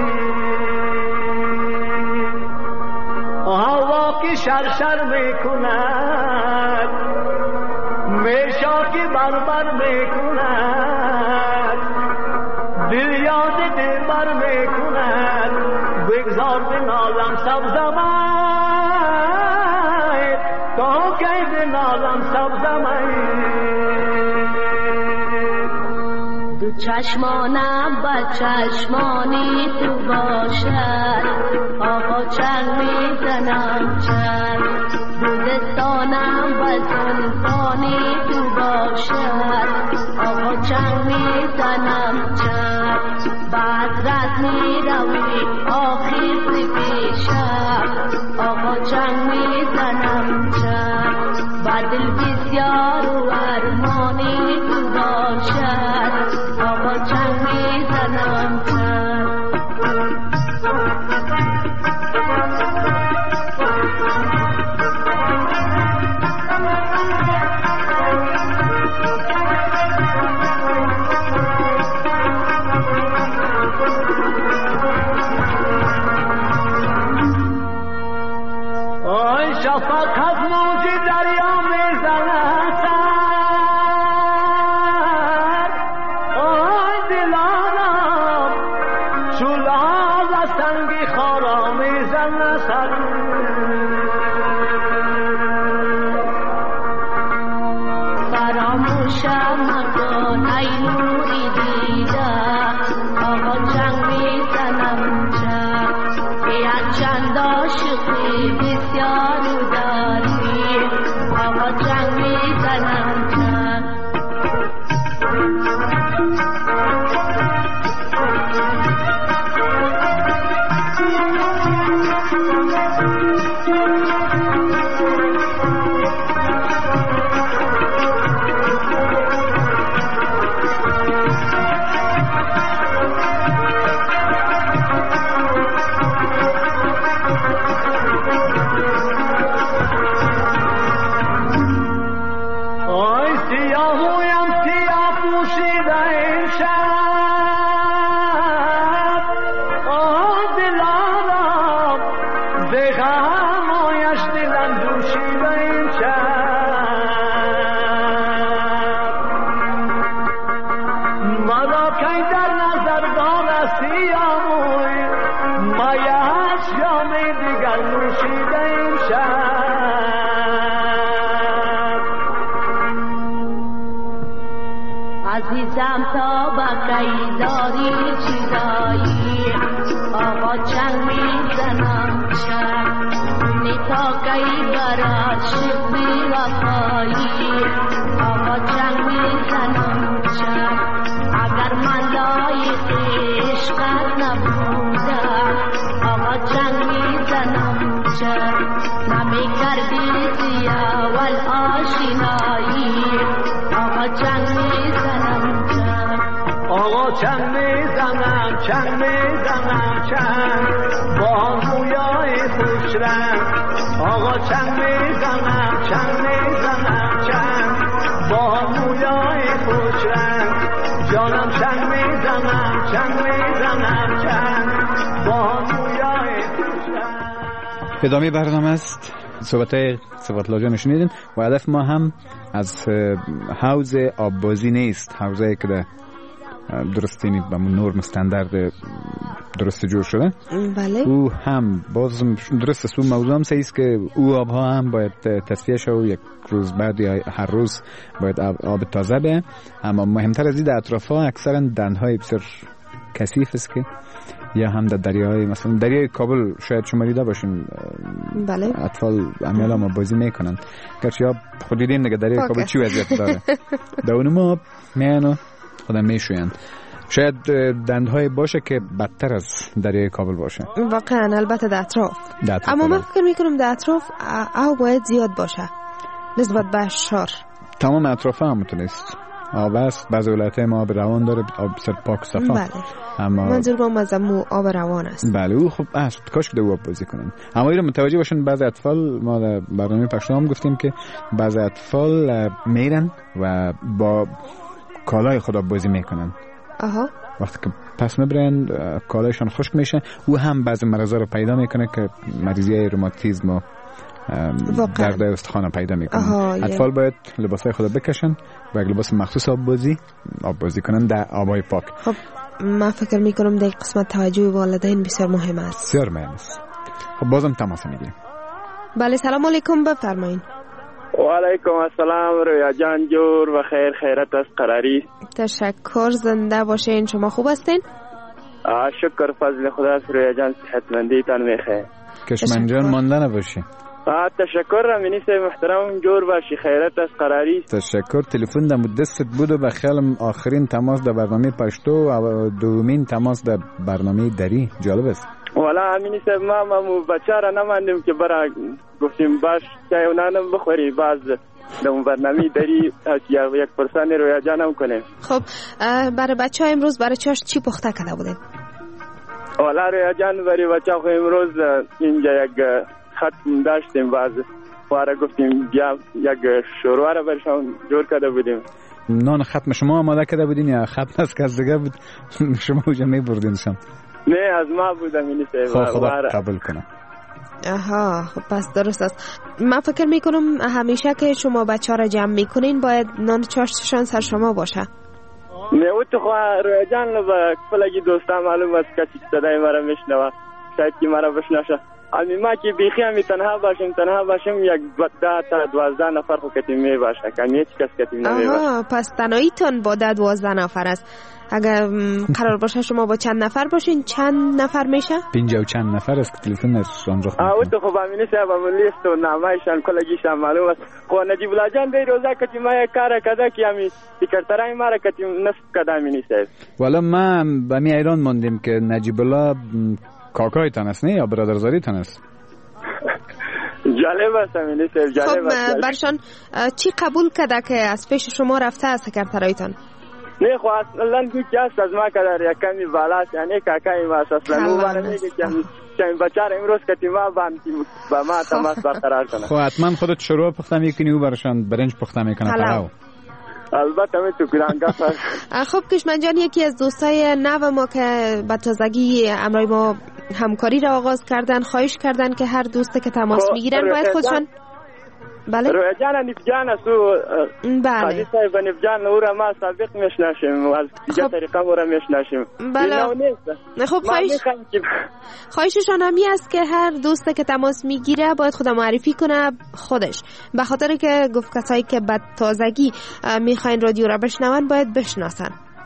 هوا که شرشر میکند، میشا که بربر میکند، دل یاد دلبر میکند، بگذار به نازم سبزمه تا که به نازم سبزمه. دو چشمانم با چشمانی تو باشد، آقا چنگ میزنم چنگ، دو دستانم با زلفانی تو باشد، آقا چنگ میزنم چنگ، بعد رد میروی آخی آقا چنگ میزنم چنگ و دل بسیار و ارمانی تو باشد آقا چنگ میزنم چنگ شفق از موج دریا میزند آی دلانم شلال و سنگی خارا میزند فراموشم مکن ای نوری دیده آقا چنگ میزنم چنگ ای از چند عاشقی بسیار داری آقا چنگ میزنم چنگ عزیزم تا بقی داری چی دایی آقا چنگ میزنم چنگ تا کی برات شب بی وفایی آقا چنگ میزنم چنگ اگر من لایق عشقت نبودم آقا چنگ میزنم چنگ نمیکردی زی اول آشنایی آقا چنگ میزنم چنگ آقا چنگ میزنم چنگ میزنم چنگ با مویای خوش رنگ آقا چنگ میزنم چنگ میزنم چنگ با مویای خوش رنگ جانم چنگ میزنم چنگ میزنم چنگ با مویای خوش رنگ. ادامه برنامه است. صحبت لاجان شنیدین و هدف ما هم از حوض آببازی نیست، حوضی که در درست اینی به نورم استاندارد درست جور شده. بله. او هم باز درست سو موضوع هم سیست که او آبها هم باید تصفیه شد و یک روز بعد یا هر روز باید آب تازه بیه. اما مهمتر از این در اطراف ها اکثرا دنهای بسیار کثیف است که یا هم در دریای مثلا دریای کابل شاید شما دیده باشین. بله. اطفال امیالا ما بازی میکنن گرچه ها خود دیدین دیگه دریای کابل چی وضعیت داره. در اونم آب میان و خودم میشوین. شاید دندهای باشه که بدتر از دریای کابل باشه واقعا. البته در اطراف اما من فکر میکنم در اطراف آب باید زیاد باشه نسبت به شهر. تمام اطراف هم متونست آب است. بعضی ولایت ما آب روان داره، آب بسیار پاک صفا. بله. اما منظورم از آب روان است. بله او خوب است، کاش که دو آب بازی کنن. اما این متوجه باشن بعضی اطفال، ما در برنامه پخشنامه هم گفتیم که بعضی اطفال میرن و با کالای خود آب بازی میکنن. آها. وقتی که پس میبرن کالایشان خشک میشه، او هم بعضی مرضا رو پیدا میکنه که مریضی روماتیسم و درد استخوان پیدا میکنن. اطفال باید لباسای خود بکشن و لباس مخصوص آب بازی کنن در آبای پاک. خب من فکر میکنم در قسمت توجه والدین بسیار مهم است. بسیار مهم است. خب بازم تماس میگیریم. بله سلام علیکم، بفرمایید. و علیکم السلام. رویا جان جور و خیرت از قراری. تشکر، زنده باشین. شما خوب هستین؟ شکر فضل خدا است. رویا جان صحتمندی تان میخواه. کشمن جان مانده نباشی. تشکر رمینیسه محترم، جور باشی، خیرت از قراری. تشکر. تلفن در دستت بود و بخیالم آخرین تماس در برنامه پشتو و دومین تماس در برنامه دری. جالب است. والا امینی صاحب ما بچه را نماندیم که برای گفتیم باش چای و نانم بخوری باز در برنامه داری یک پرسانی رویا جانم کنیم. خب برای بچه ها امروز برای چی پخته کرده بودیم؟ والا رویا جان برای بچه ها امروز اینجا یک خط داشتیم باز واره گفتیم بیا یک شوروا را برشان جور کرده بودیم. نان ختم شما آماده کرده بودین یا ختم از کس دیگه بود شما اونجا میبردین شم؟ نه از ما بود امینی صاحب. خدا قبول کنم. آها خب پس درست است. من فکر میکنم همیشه که شما بچه ها را جمع میکنین باید نان چاشتشان سر شما باشه. نه او تو خواه روی جان لبا کلگی دوستان معلوم است کسی که صدای مرا میشنوه شاید که مرا بشناشه. امی ما که بیخی همی تنها باشیم یک 10 تا 12 نفر خو کتیم می باشه کمی هیچ کس کتیم نمی باشه. آها پس تنهاییتون با 12 نفر است. اگر قرار باشه شما با چند نفر باشین چند نفر میشه؟ 50 چند نفر است که تلفن ازشان رخ او تو خب امینی صاحب لیست و نامایشان کلگیشان معلوم است. خو نجیب الله جان دی روزا کتی ما یک کار کدا که امی سکرترای ما را کتیم نصف کدا امینی صاحب. والا ما به می ایران ماندیم که نجیب الله کاکایتان است نه یا برادرزادیتان است؟ جالب است امینی صاحب جالب است. خب برشان چی قبول کده که از پیش شما رفته است سکرترایتان؟ نه خو اصلا هیچ است از ما کدر یک کمی بالاست یعنی کاکای ما اصلا مو میگه که بچار امروز کتی ما با ما تماس برقرار کنه. خو حتما خودت شروع پخته میکنی و برشان برنج پخته میکنه پلاو. البته می تو گرانگاه. خب کشمن جان یکی از دوستای نو ما که با تازگی امرای ما همکاری را آغاز کردن خواهش کردن که هر دوسته که تماس میگیرن باید خودشان بله روی جان نفجان اسو بله صاحب نفجان او را ما سابق میشناسیم و از دیگه طریقه او را میشناسیم. بله خب خواهششان همی است که هر دوسته که تماس میگیره باید خود معرفی کنه خودش به خاطر که گفت کسایی که بعد تازگی میخواین رادیو را بشنون باید بشناسن.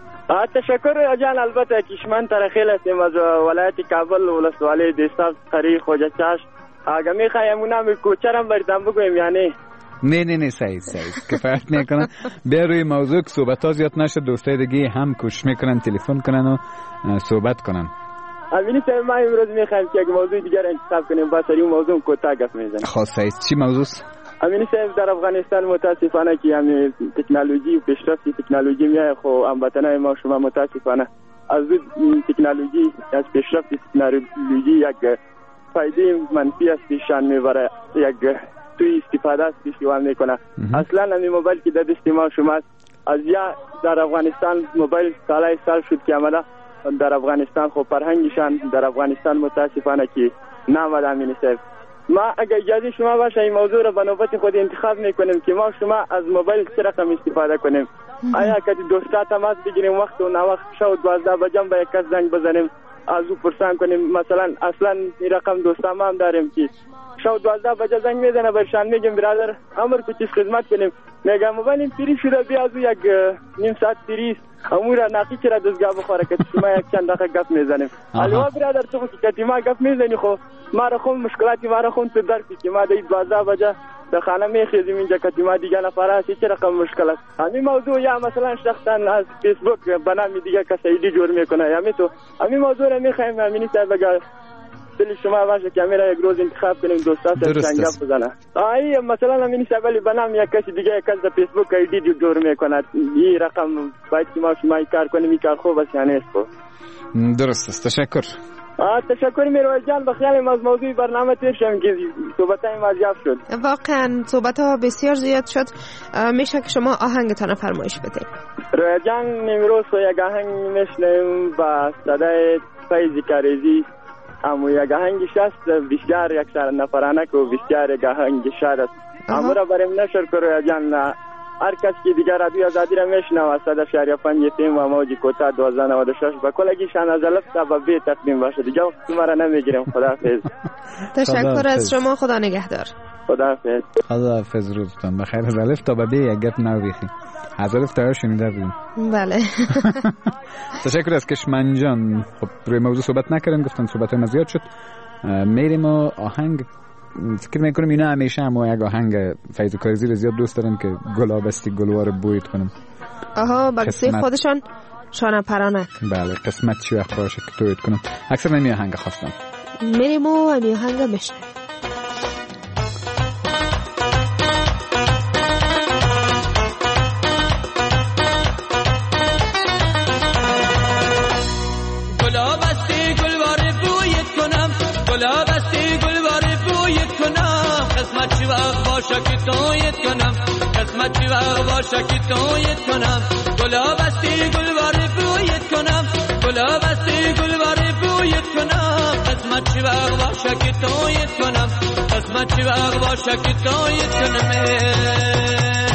تشکر جان. البته کشمن ترخیل هستیم از ولایت کابل ولسوالی دیستاب قری خوجه چاش اگه میخوایم اونم کوچرم بردم بگویم یعنی نه سعید کفایت میکنن بیا روی موضوع که صحبت ها زیاد نشه دوستای دیگه هم کوشش میکنن تلفن کنن و صحبت کنن. امینی صاحب ما امروز میخوایم که یک موضوع دیگر انتخاب کنیم با سری موضوع کوتاه گپ میزنیم. خاص سعید چی موضوع است؟ امینی صاحب در افغانستان متاسفانه که همین تکنولوژی و پیشرفت تکنولوژی میای خو هموطنای ما شما متاسفانه از تکنولوژی از پیشرفت تکنولوژی یک فایده منفی است پیشان میبره یک توی استفاده است پیشوان میکنه. اصلا همین موبایل که در دست ما شماست از یا در افغانستان موبایل سال شد که آمده در افغانستان خب فرهنگشان در افغانستان متاسفانه که نامده. امینی صاحب ما اگر اجازه شما باشه این موضوع را به نوبت خود انتخاب میکنیم که ما شما از موبایل چه رقم استفاده کنیم. آیا که دوستا تماس بگیریم وقت و نوقت شو 12 بجه به یک کس زنگ بزنیم از او پرسان کنیم مثلا اصلا این رقم دوستا ما هم داریم که شو 12 بجه زنگ میزنه برشان میگیم برادر امر کو چیز خدمت کنیم میگم موبایل فری شده بیا از یک نیم ساعت فری امور ناقی چرا دستگاه بخوره که شما یک چند دقیقه گپ میزنیم. الو برادر تو که ما گپ میزنی خو ما را خون مشکلاتی ما را خون تو درکی که ما در 12 بجه در خانه میخیزیم اینجا که ما دیگه نفره هستی چه رقم مشکل است. همین موضوع یا مثلا شخصا از فیسبوک بنامی دیگه کسی ایدی جور میکنه یا می تو همین موضوع را میخوایم امینی صاحب بگه دل شما باشه که میره یک روز انتخاب کنیم دوستات سنگاف بزنه. آی مثلا امینی صاحب ولی بنامی یک کسی دیگه یک کس در فیسبوک ایدی جور میکنه این رقم باید که ما شما کار کنیم این کار خوب است یا نیست. درست است. تشکر. تشکر میروز جان. بخیال از موضوع برنامه تیر شدیم که صحبتای ما زیاد شد. واقعا صحبت‌ها بسیار زیاد شد. میشه که شما آهنگتان فرمایش بدید. روی جان امروز یک آهنگ میشنیم با صدای فیض کاریزی. اما یک آهنگش است بسیار یک نفرانه که بسیار یک آهنگ شاد است. اما را بریم نشر که روی جان هر کس که دیگر رادیو آزادی را میشنوه 100.5 FM و موج کوتا 1296 با کلگیشان از الف تا به بی تقدیم باشه. دیگه وقت ما را نمیگیریم. خداحافظ. تشکر از شما. خدا نگهدار. خداحافظ. خداحافظ. روزتان بخیر. از الف تا به بی یک گپ نوریخی از الف تا شنیده بودیم. بله. تشکر از کشمن جان. خب روی موضوع صحبت نکردیم گفتن صحبت ما زیاد شد. میریم و آهنگ فکر میکنم اینا همیشه هم یک آهنگ فیض کاریزی رو زیاد دوست دارن که گلابستی گلوار بویت کنم. آها بگسی خودشان شانه پرانک. بله قسمت چی وقت باشه که تویت کنم. اکثر نمی آهنگ خواستم. میریم و همی آهنگ بشنویم. گلاب استی گلوار بویت کنم، گلاب استی گلوار بویت کنم، قسمت چی وقت باشه که تویت کنم، قسمت چی وقت باشه که تویت کنم. گلاب استی گلوار بویت کنم، گلاب استی گلوار بویت کنم، قسمت چی وقت باشه که تویت کنم، قسمت چی وقت باشه که تویت کنم.